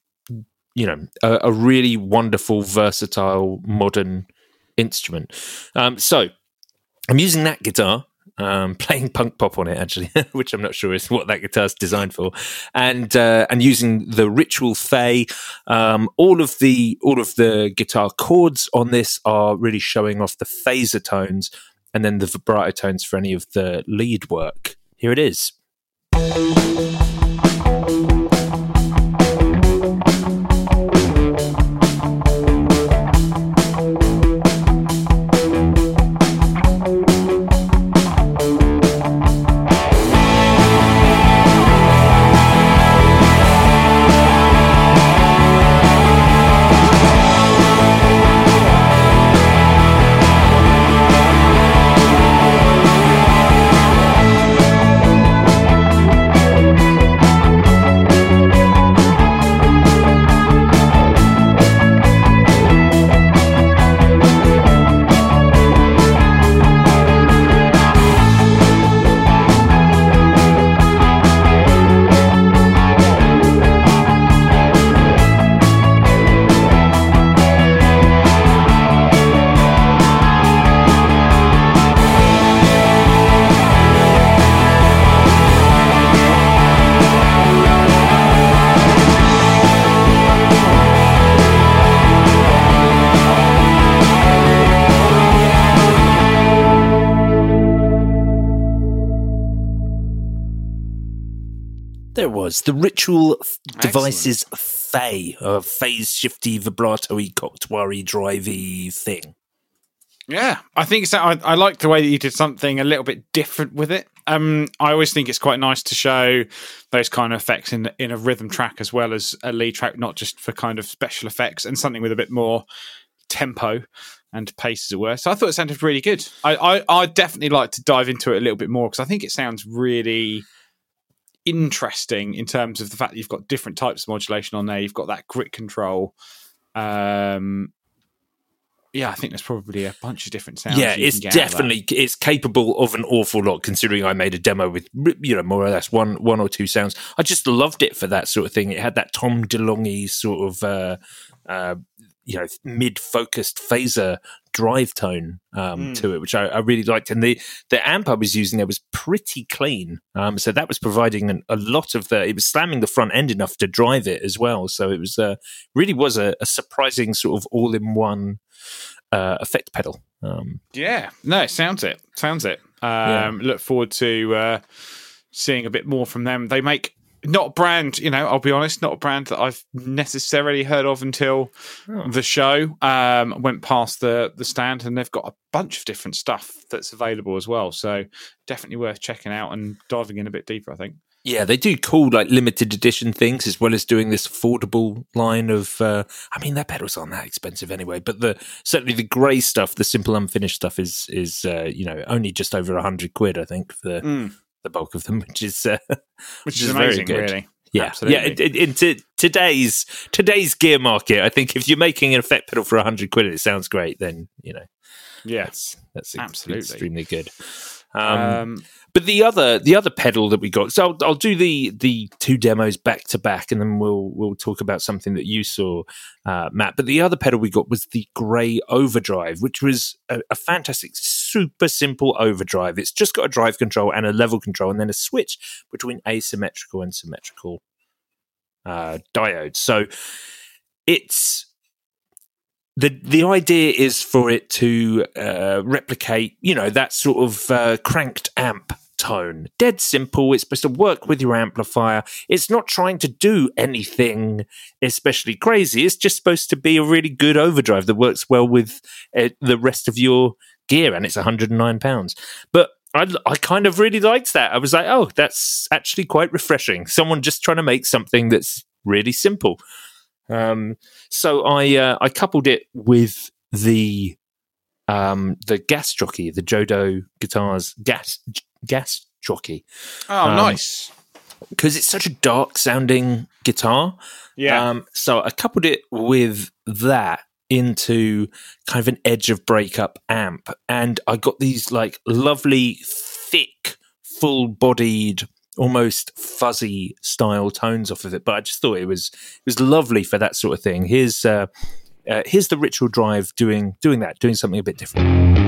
a really wonderful, versatile, modern instrument. So I'm using that guitar. Playing punk pop on it, actually, which I'm not sure is what that guitar's designed for, and using the Ritual Fey. All of the guitar chords on this are really showing off the phaser tones, and then the vibrato tones for any of the lead work. Here it is. There was the Ritual Devices Fey, a phase shifty, vibrato-y, coctoire-y, drivey thing. Yeah, I think it's. I like the way that you did something a little bit different with it. I always think it's quite nice to show those kind of effects in a rhythm track as well as a lead track, not just for kind of special effects, and something with a bit more tempo and pace, as it were. So I thought it sounded really good. I'd definitely like to dive into it a little bit more because I think it sounds really interesting in terms of the fact that you've got different types of modulation on there. You've got that grit control. I think there's probably a bunch of different sounds. Yeah, it's definitely it's capable of an awful lot. Considering I made a demo with more or less one or two sounds, I just loved it for that sort of thing. It had that Tom DeLonge sort of mid-focused phaser drive tone to it, which I really liked. And the amp I was using there was pretty clean, so that was providing a lot of it was slamming the front end enough to drive it as well. So it was really was a surprising sort of all-in-one effect pedal. Sounds it. Look forward to seeing a bit more from them. They make not a brand, I'll be honest, not a brand that I've necessarily heard of until the show. Went past the stand, and they've got a bunch of different stuff that's available as well. So definitely worth checking out and diving in a bit deeper, I think. Yeah, they do cool like limited edition things as well as doing this affordable line of. Their pedals aren't that expensive anyway, but certainly the grey stuff, the simple unfinished stuff, is only just over £100, I think, for the bulk of them, which is amazing, very good. Really. Yeah, absolutely. In today's gear market, I think if you're making an effect pedal for £100 and it sounds great, then that's absolutely extremely good. But the other pedal that we got, so I'll do the two demos back to back, and then we'll talk about something that you saw, Matt. But the other pedal we got was the Grey Overdrive, which was a fantastic, super simple overdrive. It's just got a drive control and a level control, and then a switch between asymmetrical and symmetrical diodes. So it's the idea is for it to replicate, that sort of cranked amp tone. Dead simple. It's supposed to work with your amplifier. It's not trying to do anything especially crazy. It's just supposed to be a really good overdrive that works well with the rest of your gear, and it's £109. But I kind of really liked that. I was like, oh, that's actually quite refreshing. Someone just trying to make something that's really simple. So I coupled it with the gas jockey, the Jodo Guitars gas jockey. Oh, nice. because it's such a dark sounding guitar. Yeah. So I coupled it with that into kind of an edge of breakup amp, and I got these like lovely, thick, full-bodied, almost fuzzy style tones off of it. But I just thought it was lovely for that sort of thing. Here's the Ritual Drive doing something a bit different.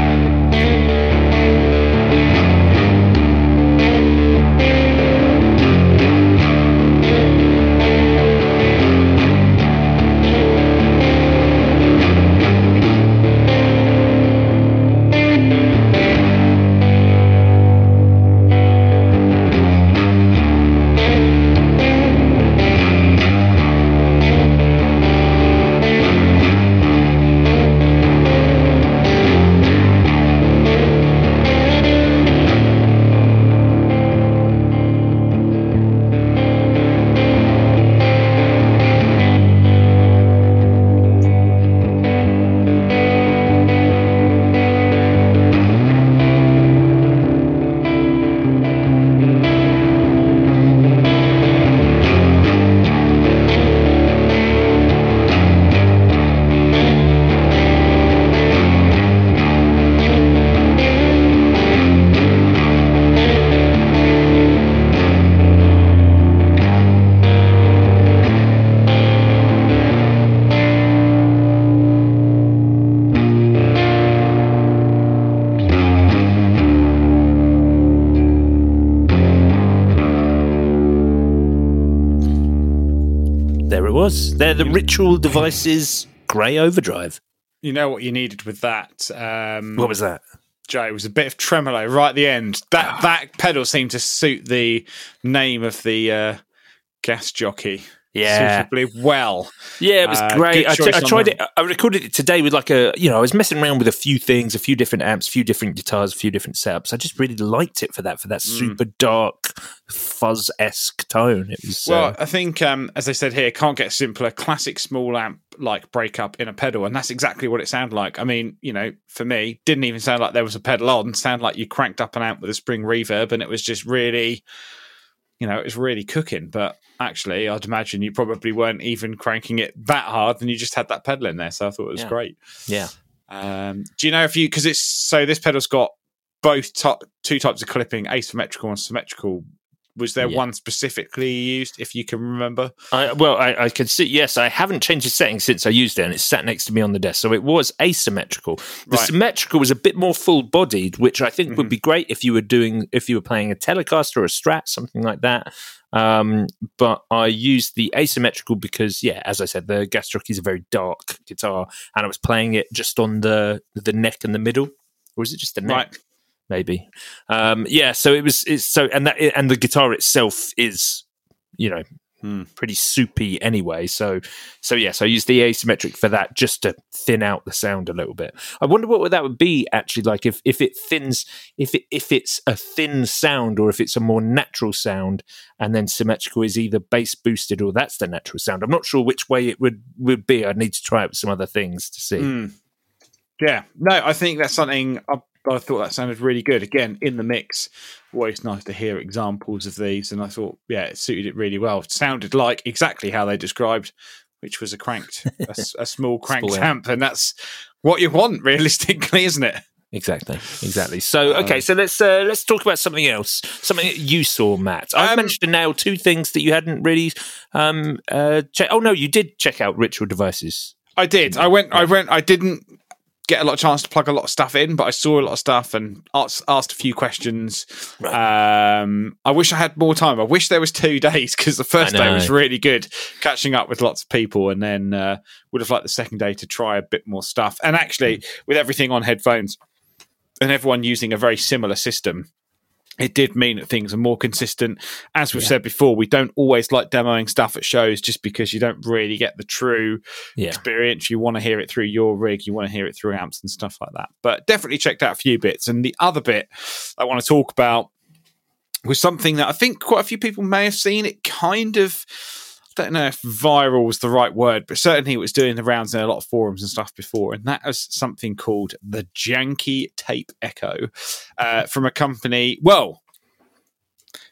They're the Ritual Devices Grey Overdrive. You know what you needed with that? What was that? Joe, it was a bit of tremolo right at the end. That pedal seemed to suit the name of the gas jockey suitably well. Yeah, it was great. I tried it. I recorded it today with I was messing around with a few things, a few different amps, a few different guitars, a few different setups. I just really liked it for that super dark, fuzz-esque tone. It was I think, as I said here, can't get simpler. Classic small amp like breakup in a pedal, and that's exactly what it sounded like. I mean, for me, didn't even sound like there was a pedal on. It sounded like you cranked up an amp with a spring reverb, and it was just really, it was really cooking. But actually, I'd imagine you probably weren't even cranking it that hard, and you just had that pedal in there. So I thought it was great. Yeah. Do you know because this pedal's got both two types of clipping, asymmetrical and symmetrical. Was there one specifically used, if you can remember? I can see, yes, I haven't changed the settings since I used it, and it's sat next to me on the desk. So it was asymmetrical. The symmetrical was a bit more full-bodied, which I think would be great if you were playing a Telecaster or a Strat, something like that. But I used the asymmetrical because, as I said, the gas jockey is a very dark guitar, and I was playing it just on the neck and the middle. Or is it just the neck? Right. Maybe, so and the guitar itself is, pretty soupy anyway. So yes, I used the asymmetric for that just to thin out the sound a little bit. I wonder what that would be actually like if it thins, if it's a thin sound or if it's a more natural sound, and then symmetrical is either bass boosted or that's the natural sound. I'm not sure which way it would be. I'd need to try it with some other things to see. Yeah, no, I think that's something. I thought that sounded really good. Again, in the mix, always nice to hear examples of these. And I thought, it suited it really well. It sounded like exactly how they described, which was a small cranked amp. And that's what you want, realistically, isn't it? Exactly. So, okay, so let's talk about something else, something that you saw, Matt. I've mentioned now two things that you hadn't really checked. Oh, no, you did check out Ritual Devices. I did. I didn't get a lot of chance to plug a lot of stuff in, but I saw a lot of stuff and asked a few questions. Right. I wish I had more time. I wish there was 2 days, because the first day was really good, catching up with lots of people, and then would have liked the second day to try a bit more stuff. And actually, with everything on headphones and everyone using a very similar system, it did mean that things are more consistent. As we've said before, we don't always like demoing stuff at shows just because you don't really get the true experience. You want to hear it through your rig, you want to hear it through amps and stuff like that. But definitely checked out a few bits. And the other bit I want to talk about was something that I think quite a few people may have seen. It kind of, I don't know if viral was the right word, but certainly it was doing the rounds in a lot of forums and stuff before. And that was something called the Janky Tape Echo from a company. Well,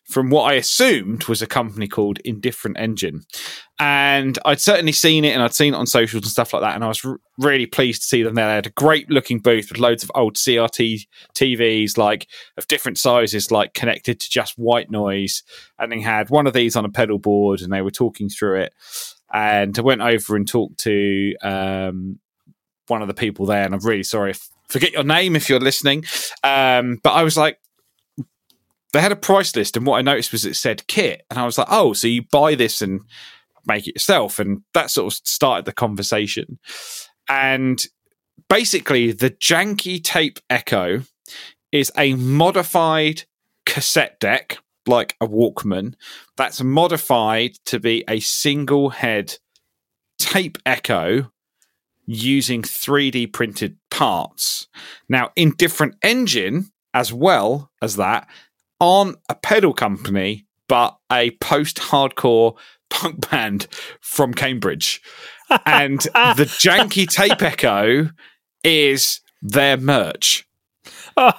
from what I assumed was a company called Indifferent Engine. And I'd certainly seen it, and I'd seen it on socials and stuff like that, and I was really pleased to see them there. They had a great-looking booth with loads of old CRT TVs, like, of different sizes, like, connected to just white noise, and they had one of these on a pedal board, and they were talking through it. And I went over and talked to one of the people there, and I'm really sorry, forget your name if you're listening, but I was like, they had a price list, and what I noticed was it said kit, and I was like, oh, so you buy this and make it yourself, and that sort of started the conversation. And basically, the Janky Tape Echo is a modified cassette deck, like a Walkman, that's modified to be a single head tape echo using 3D printed parts. Now, Indifferent Engine, as well as that, aren't a pedal company, but a post-hardcore punk band from Cambridge. And the Janky Tape Echo is their merch. And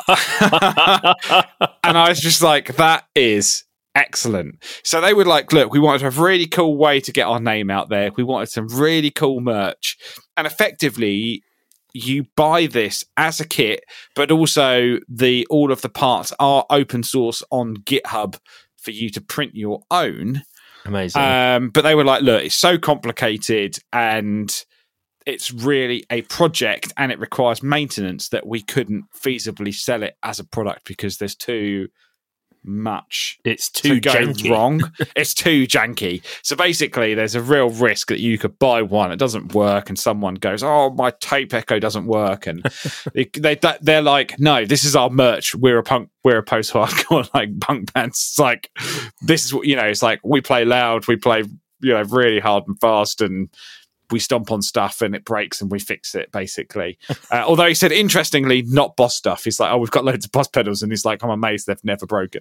I was just like, that is excellent. So they were like, look, we wanted a really cool way to get our name out there. We wanted some really cool merch. And effectively, you buy this as a kit, but also all of the parts are open source on GitHub for you to print your own. Amazing. But they were like, look, it's so complicated and it's really a project and it requires maintenance that we couldn't feasibly sell it as a product because there's too much. It's too janky. Wrong. It's too janky. So basically, there's a real risk that you could buy one, it doesn't work, and someone goes, "Oh, my tape echo doesn't work," and they're like, "No, this is our merch. We're a post-hardcore like punk band. It's like this is what it's like. We play loud, we play really hard and fast, and we stomp on stuff and it breaks and we fix it, basically." Although he said, interestingly, not Boss stuff. He's like, oh, we've got loads of Boss pedals. And he's like, I'm amazed they've never broken.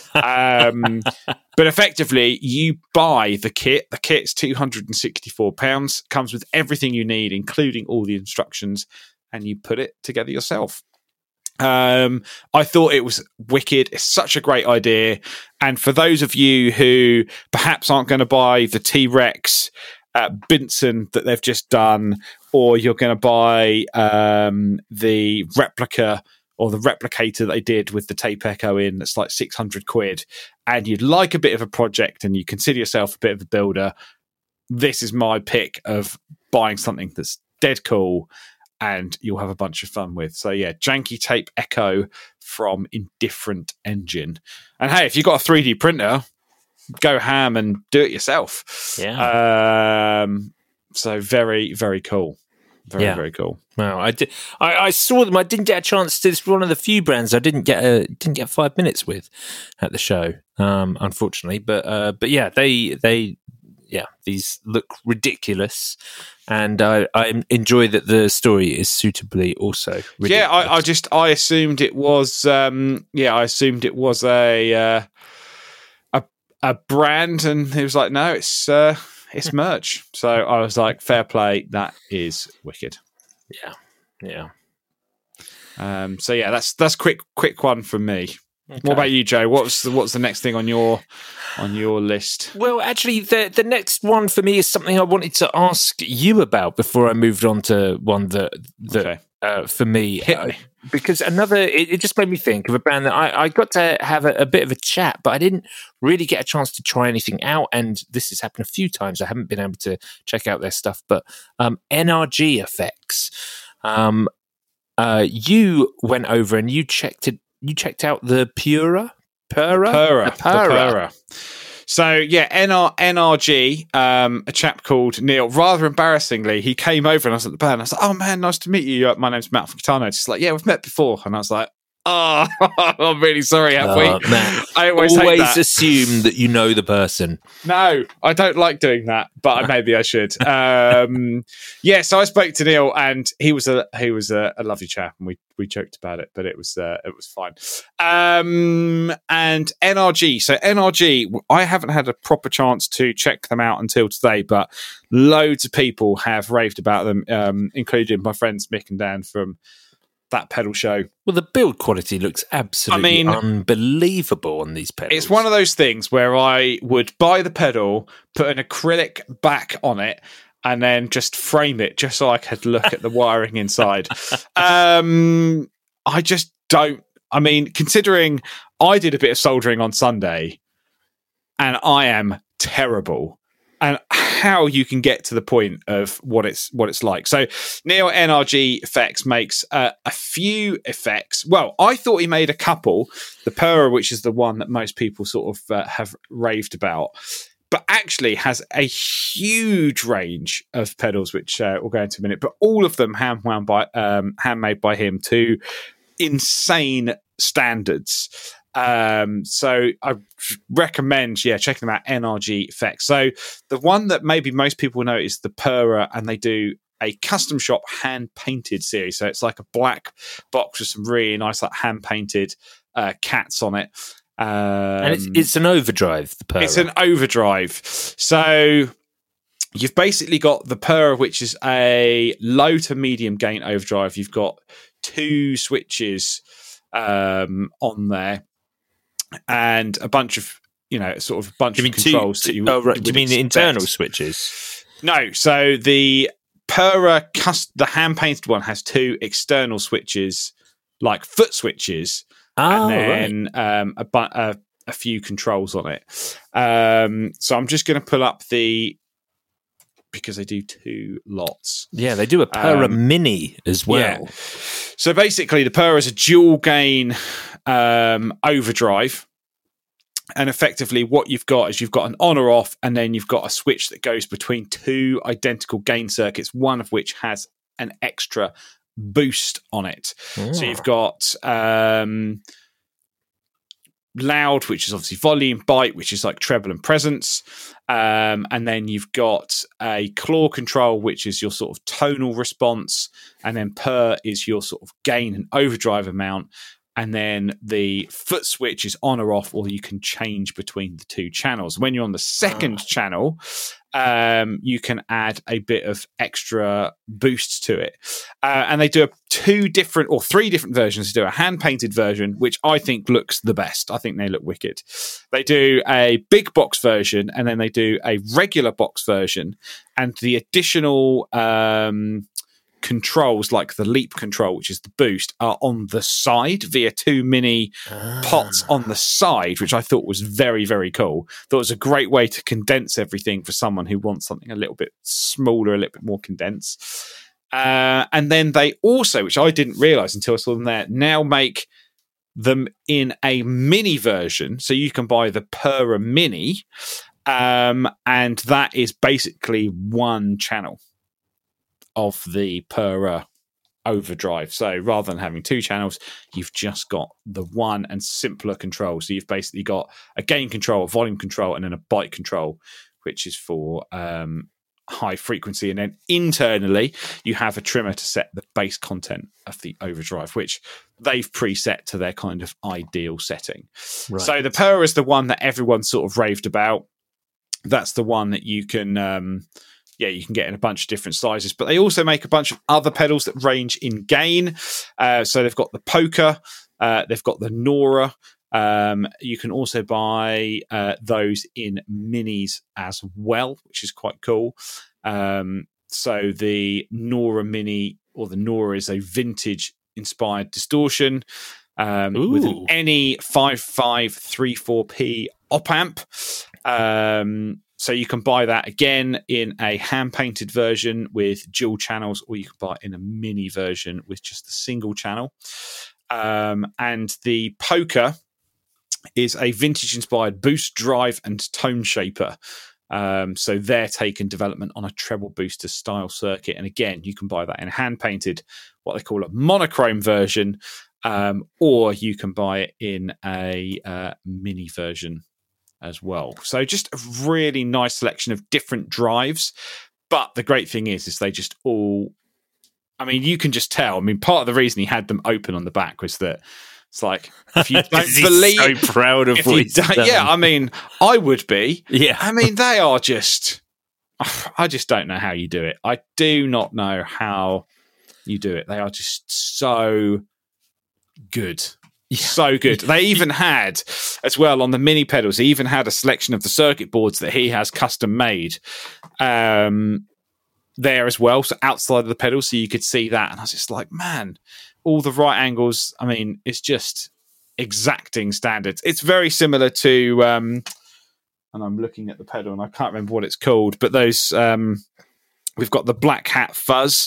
But effectively, you buy the kit. The kit's £264. Comes with everything you need, including all the instructions, and you put it together yourself. I thought it was wicked. It's such a great idea. And for those of you who perhaps aren't going to buy the T-Rex Binson that they've just done, or you're going to buy the replica or the replicator that they did with the tape echo in, that's like £600, and you'd like a bit of a project and you consider yourself a bit of a builder, this is my pick of buying something that's dead cool and you'll have a bunch of fun with. So yeah, Janky Tape Echo from Indifferent Engine. And hey, if you've got a 3D printer, go ham and do it yourself. Yeah. So very, very cool. Very cool. Wow. I saw them. I didn't get a chance to. It's one of the few brands I didn't get 5 minutes with at the show, unfortunately. But yeah, these look ridiculous, and I enjoy that the story is suitably also ridiculous. Yeah, I assumed it was. I assumed it was a brand, and he was like, no, it's merch. So I was like, fair play, that is wicked. Yeah. So yeah, that's quick one from me. Okay. What about you, Joe? What's the next thing on your list? Well, actually, the next one for me is something I wanted to ask you about before I moved on to one that okay. For me, hit me. Because it just made me think of a band that I got to have a bit of a chat, but I didn't really get a chance to try anything out. And this has happened a few times. I haven't been able to check out their stuff, but NRG Effects. You went over and you checked out the Pura. So yeah, NRG, a chap called Neil. Rather embarrassingly, he came over and I was at the band. I was like, "Oh man, nice to meet you. My name's Matt from Guitar Notes." He's like, "Yeah, we've met before," and I was like, "Oh, I'm really sorry, have we?" Matt, I always assume that you know the person. No, I don't like doing that, but maybe I should. So I spoke to Neil, and he was a lovely chap, and we joked about it, but it was fine. And NRG, so NRG, I haven't had a proper chance to check them out until today, but loads of people have raved about them, including my friends Mick and Dan from that pedal show. Well, the build quality looks absolutely unbelievable on these pedals. It's one of those things where I would buy the pedal, put an acrylic back on it, and then just frame it just so I could look at the wiring inside. I just don't. I mean, considering I did a bit of soldering on Sunday, and I am terrible. And how you can get to the point of what it's like. So Neil NRG Effects makes a few effects. Well, I thought he made a couple. The Pura, which is the one that most people sort of have raved about, but actually has a huge range of pedals, which we'll go into in a minute. But all of them handmade by him to insane standards. So I recommend, checking them out, NRG Effects. So the one that maybe most people know is the Pura, and they do a custom shop hand painted series. So it's like a black box with some really nice, like hand painted cats on it. And it's an overdrive, the Pura. It's an overdrive. So you've basically got the Pura, which is a low to medium gain overdrive. You've got 2 switches on there. And a bunch of, sort of a bunch of controls. Do you mean the internal switches? No. So the Pura, the hand-painted one, has 2 external switches, like foot switches, and then a few controls on it. So I'm just going to pull up because they do 2 lots. Yeah, they do a Pura Mini as well. Yeah. So basically, the Pura is a dual gain overdrive, and effectively what you've got is you've got an on or off, and then you've got a switch that goes between 2 identical gain circuits, one of which has an extra boost on it. So you've got loud, which is obviously volume, bite, which is like treble and presence, and then you've got a claw control, which is your sort of tonal response, and then purr is your sort of gain and overdrive amount, and then the foot switch is on or off, or you can change between the 2 channels. When you're on the second channel, you can add a bit of extra boost to it. And they do 3 different versions. They do a hand-painted version, which I think looks the best. I think they look wicked. They do a big box version, and then they do a regular box version. And the additional controls, like the leap control, which is the boost, are on the side via 2 mini pots on the side, which I thought was very, very cool. Thought it was a great way to condense everything for someone who wants something a little bit smaller, a little bit more condensed. And then they also, which I didn't realize until I saw them there, now make them in a mini version. So you can buy the Pura Mini, and that is basically 1 channel of the Pura overdrive. So rather than having 2 channels, you've just got the 1 and simpler control. So you've basically got a gain control, a volume control, and then a bite control, which is for high frequency. And then internally, you have a trimmer to set the bass content of the overdrive, which they've preset to their kind of ideal setting. Right. So the Pura is the one that everyone sort of raved about. That's the one that you can you can get in a bunch of different sizes, but they also make a bunch of other pedals that range in gain. So they've got the Poker, they've got the Nora. You can also buy those in minis as well, which is quite cool. So the Nora Mini, or the Nora, is a vintage inspired distortion with an NE 5534P op amp. So you can buy that again in a hand-painted version with dual channels, or you can buy it in a mini version with just a single channel. And the Poker is a vintage-inspired boost, drive, and tone shaper. So they're taking development on a treble booster style circuit. And again, you can buy that in a hand-painted, what they call a monochrome version, or you can buy it in a mini version as well. So just a really nice selection of different drives. But the great thing is they just all, I mean, you can just tell. I mean, part of the reason he had them open on the back was that it's like, if you don't believe, so proud of what he's done. Yeah, I mean, I would be. Yeah. I mean, they are just, I just don't know how you do it. I do not know how you do it. They are just so good. So good. They even had, as well, on the mini pedals, he even had a selection of the circuit boards that he has custom made there as well. So outside of the pedals, so you could see that. And I was just like, man, all the right angles. I mean, it's just exacting standards. It's very similar to, and I'm looking at the pedal and I can't remember what it's called, but those, we've got the Black Hat Fuzz.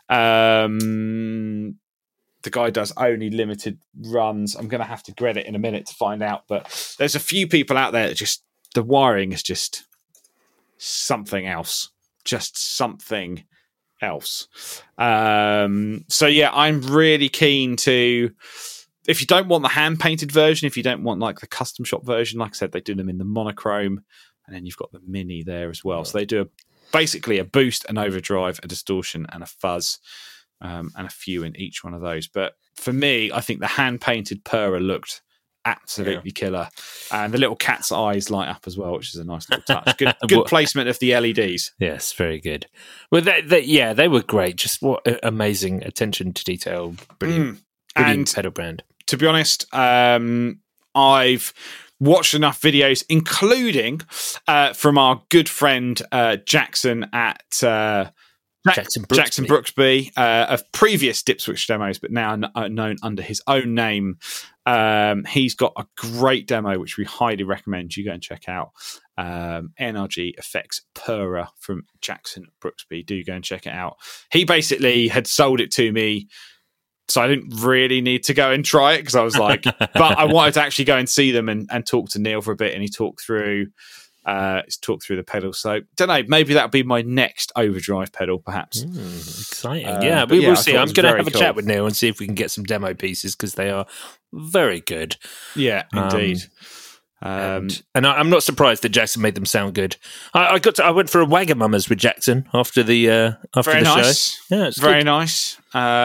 The guy does only limited runs. I'm going to have to get it in a minute to find out, but there's a few people out there that just, the wiring is just something else. Just something else. So yeah, I'm really keen to, if you don't want the hand-painted version, if you don't want like the custom shop version, like I said, they do them in the monochrome, and then you've got the mini there as well. So they do basically a boost, an overdrive, a distortion, and a fuzz. And a few in each one of those. But for me, I think the hand-painted Pura looked absolutely killer. And the little cat's eyes light up as well, which is a nice little touch. Good placement of the LEDs. Yes, very good. Well, they were great. Just what amazing attention to detail. Brilliant pedal brand. To be honest, I've watched enough videos, including from our good friend Jackson at... Jackson Brooksby of previous Dipswitch demos, but now known under his own name. He's got a great demo, which we highly recommend you go and check out. NRG Effects Pura from Jackson Brooksby. Do go and check it out. He basically had sold it to me, so I didn't really need to go and try it because I was like, but I wanted to actually go and see them and talk to Neil for a bit, and he talked through the pedal. So don't know, maybe that'll be my next overdrive pedal, perhaps. Exciting. We will see. I'm going to have a chat with Neil and see if we can get some demo pieces, because they are very good. Yeah, indeed. And I'm not surprised that Jackson made them sound good. I went for a Wagamama's with Jackson after the nice. show. Yeah, it's very good. Nice.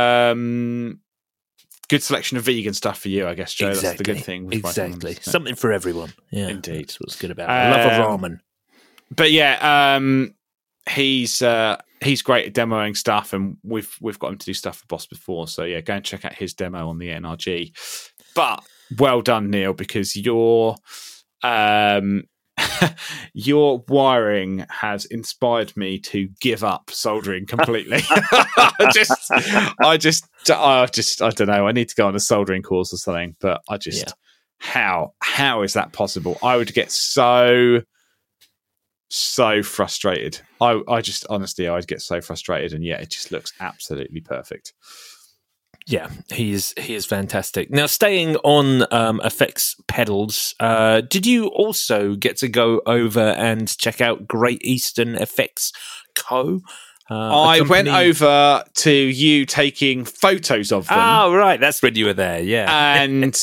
Good selection of vegan stuff for you, I guess, Joe. Exactly. That's the good thing. Exactly. Something for everyone. Yeah, indeed. That's what's good about it. I love a ramen. But yeah, he's great at demoing stuff, and we've got him to do stuff for Boss before. So yeah, go and check out his demo on the NRG. But well done, Neil, because your wiring has inspired me to give up soldering completely. I don't know. I need to go on a soldering course or something, but how is that possible? I would get so frustrated. I just honestly, I'd get so frustrated, and it just looks absolutely perfect. Yeah, he is fantastic. Now, staying on effects pedals, did you also get to go over and check out Great Eastern Effects Co.? I went over to you taking photos of them. Oh, right. That's when you were there, yeah. And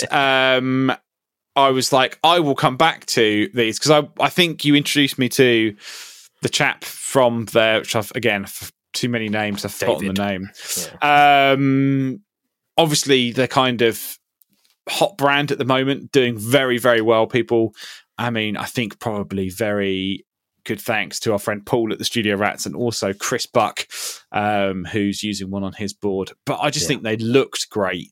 I was like, I will come back to these, because I think you introduced me to the chap from there, which I've, again, too many names, I've forgotten the name. Yeah. Obviously, they're kind of hot brand at the moment, doing very, very well. People, I mean, I think probably very good thanks to our friend Paul at the Studio Rats, and also Chris Buck, who's using one on his board. But I just think they looked great.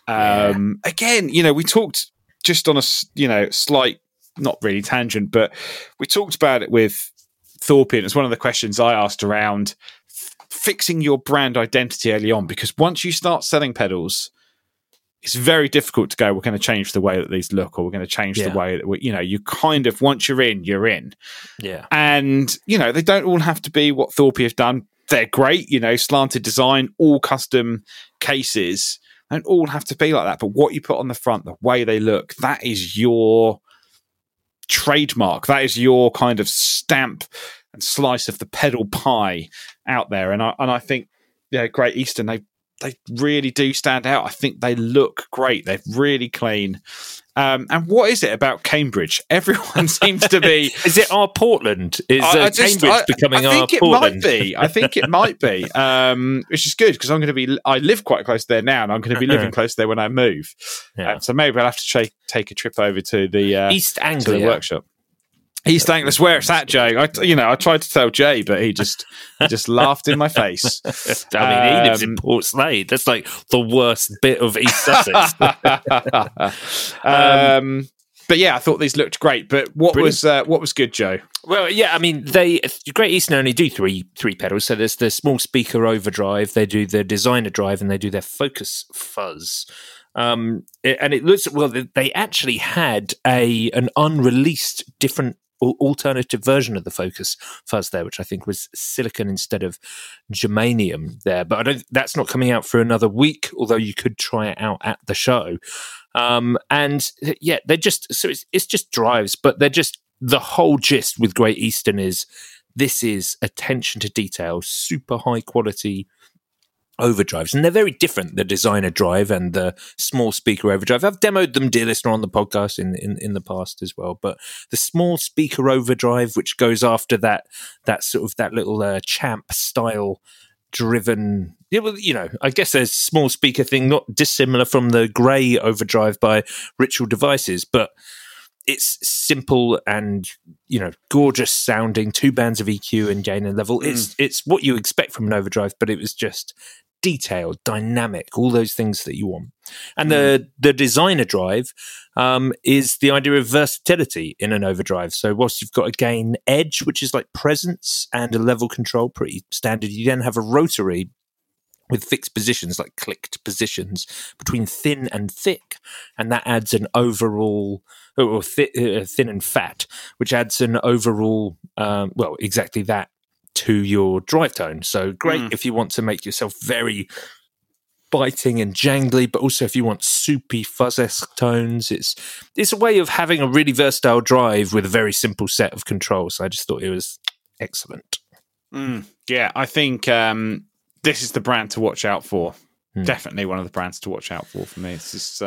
Again, we talked just on a slight, not really tangent, but we talked about it with Thorpian. It's one of the questions I asked around fixing your brand identity early on, because once you start selling pedals, it's very difficult to go, we're going to change the way that these look, or we're going to change the way that you kind of, once you're in. Yeah. And, they don't all have to be what Thorpe have done. They're great, slanted design, all custom cases, don't all have to be like that. But what you put on the front, the way they look, that is your trademark. That is your kind of stamp and slice of the pedal pie out there. And I think, Great Eastern, they really do stand out. I think they look great. They're really clean. And what is it about Cambridge? Everyone seems to be... Is it our Portland? Is Cambridge becoming our Portland? I think it might be. Which is good, because I live quite close there now, and I'm going to be living close there when I move. So maybe I'll have to take a trip over to the East Anglia to the workshop. He's thankless where it's at, Jay. I tried to tell Jay, but he just laughed in my face. I mean, he lives in Port Slade. That's like the worst bit of East Sussex. But yeah, I thought these looked great. But what was good, Joe? Well, yeah, I mean, Great Eastern only do three pedals. So there's the small speaker overdrive, they do the designer drive, and they do their focus fuzz. And it looks, well, they actually had an unreleased different alternative version of the focus fuzz there, which I think was silicon instead of germanium there. But that's not coming out for another week, although you could try it out at the show. And yeah, it's just drives, but they're just, the whole gist with Great Eastern is this is attention to detail, super high quality overdrives, and they're very different, the designer drive and the small speaker overdrive. I've demoed them, dear listener, on the podcast in the past as well, but the small speaker overdrive, which goes after that sort of that little champ style driven, I guess there's a small speaker thing not dissimilar from the grey overdrive by Ritual Devices, but it's simple and, gorgeous sounding, 2 bands of EQ and gain and level. It's what you expect from an overdrive, but it was just detailed, dynamic, all those things that you want. And the designer drive is the idea of versatility in an overdrive. So whilst you've got a gain edge, which is like presence, and a level control, pretty standard, you then have a rotary with fixed positions, like clicked positions between thin and thick, and that adds an overall, or thin and fat, which adds an overall, exactly that, to your drive tone. So great if you want to make yourself very biting and jangly, but also if you want soupy fuzz-esque tones, it's a way of having a really versatile drive with a very simple set of controls. So I just thought it was excellent. Yeah, I think this is the brand to watch out for. Definitely one of the brands to watch out for me. It's just,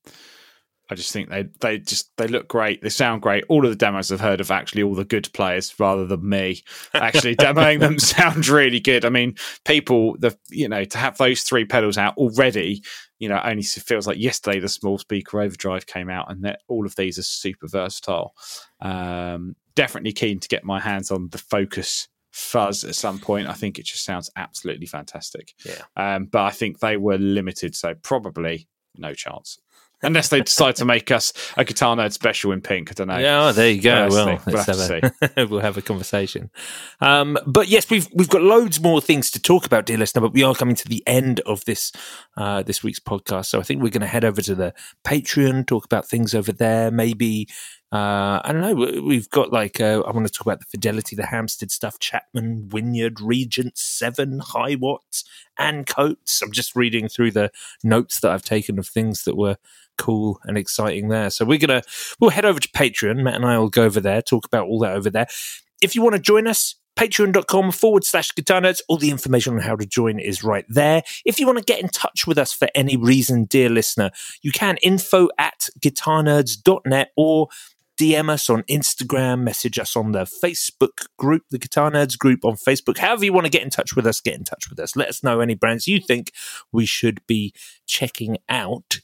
I just think they look great. They sound great. All of the demos I've heard of, actually all the good players rather than me actually demoing them, sound really good. I mean, people, to have those 3 pedals out already, only feels like yesterday the small speaker overdrive came out, and that all of these are super versatile. Definitely keen to get my hands on the Focus Fuzz at some point. I think it just sounds absolutely fantastic. Yeah. But I think they were limited, so probably no chance. Unless they decide to make us a Guitar Nerd special in pink. I don't know. Yeah, there you go. We'll have a conversation. But yes, we've got loads more things to talk about, dear listener, but we are coming to the end of this week's podcast. So I think we're going to head over to the Patreon, talk about things over there. Maybe, I don't know, we've got I want to talk about the Fidelity, the Hampstead stuff, Chapman, Wynyard, Regent 7, High Watts, and Coates. I'm just reading through the notes that I've taken of things that were cool and exciting there. So we'll head over to Patreon. Matt and I will go over there, talk about all that over there. If you want to join us, patreon.com/Guitar Nerds. All the information on how to join is right there. If you want to get in touch with us for any reason, dear listener, you can info@guitarnerds.net or DM us on Instagram, message us on the Facebook group, the Guitar Nerds group on Facebook. However you want to get in touch with us, get in touch with us. Let us know any brands you think we should be checking out.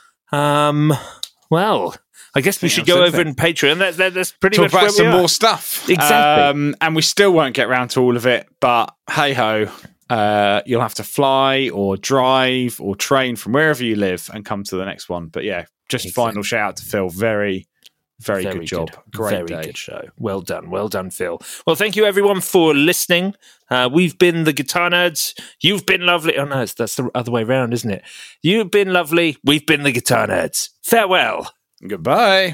Well, I guess we should go over in Patreon. That's pretty much where we are. Talk about some more stuff. Exactly. And we still won't get around to all of it, but hey-ho, you'll have to fly or drive or train from wherever you live and come to the next one. But yeah, just final shout out to Phil. Very, very good job. Great day. Good show. Well done, Phil. Well, thank you everyone for listening. We've been the Guitar Nerds. You've been lovely. Oh no, that's the other way around, isn't it? You've been lovely. We've been the Guitar Nerds. Farewell. Goodbye.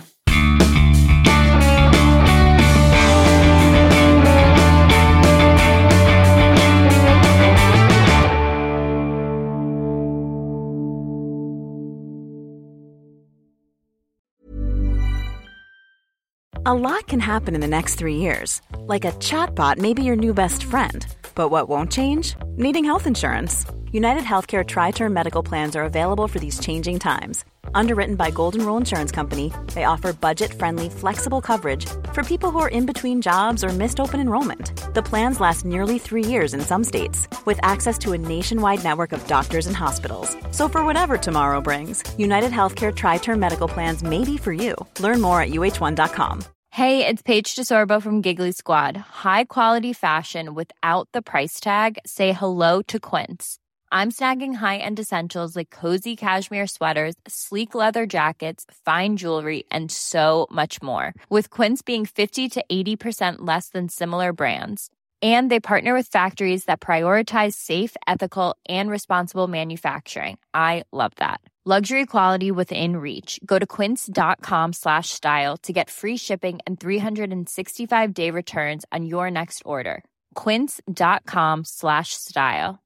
A lot can happen in the next 3 years. Like a chatbot may be your new best friend. But what won't change? Needing health insurance. United Healthcare Tri-Term Medical Plans are available for these changing times. Underwritten by Golden Rule Insurance Company, they offer budget-friendly, flexible coverage for people who are in between jobs or missed open enrollment. The plans last nearly 3 years in some states, with access to a nationwide network of doctors and hospitals. So for whatever tomorrow brings, United Healthcare Tri-Term Medical Plans may be for you. Learn more at uh1.com. Hey, it's Paige DeSorbo from Giggly Squad. High quality fashion without the price tag. Say hello to Quince. I'm snagging high-end essentials like cozy cashmere sweaters, sleek leather jackets, fine jewelry, and so much more. With Quince being 50 to 80% less than similar brands. And they partner with factories that prioritize safe, ethical, and responsible manufacturing. I love that. Luxury quality within reach. Go to quince.com/style to get free shipping and 365-day returns on your next order. Quince.com/style.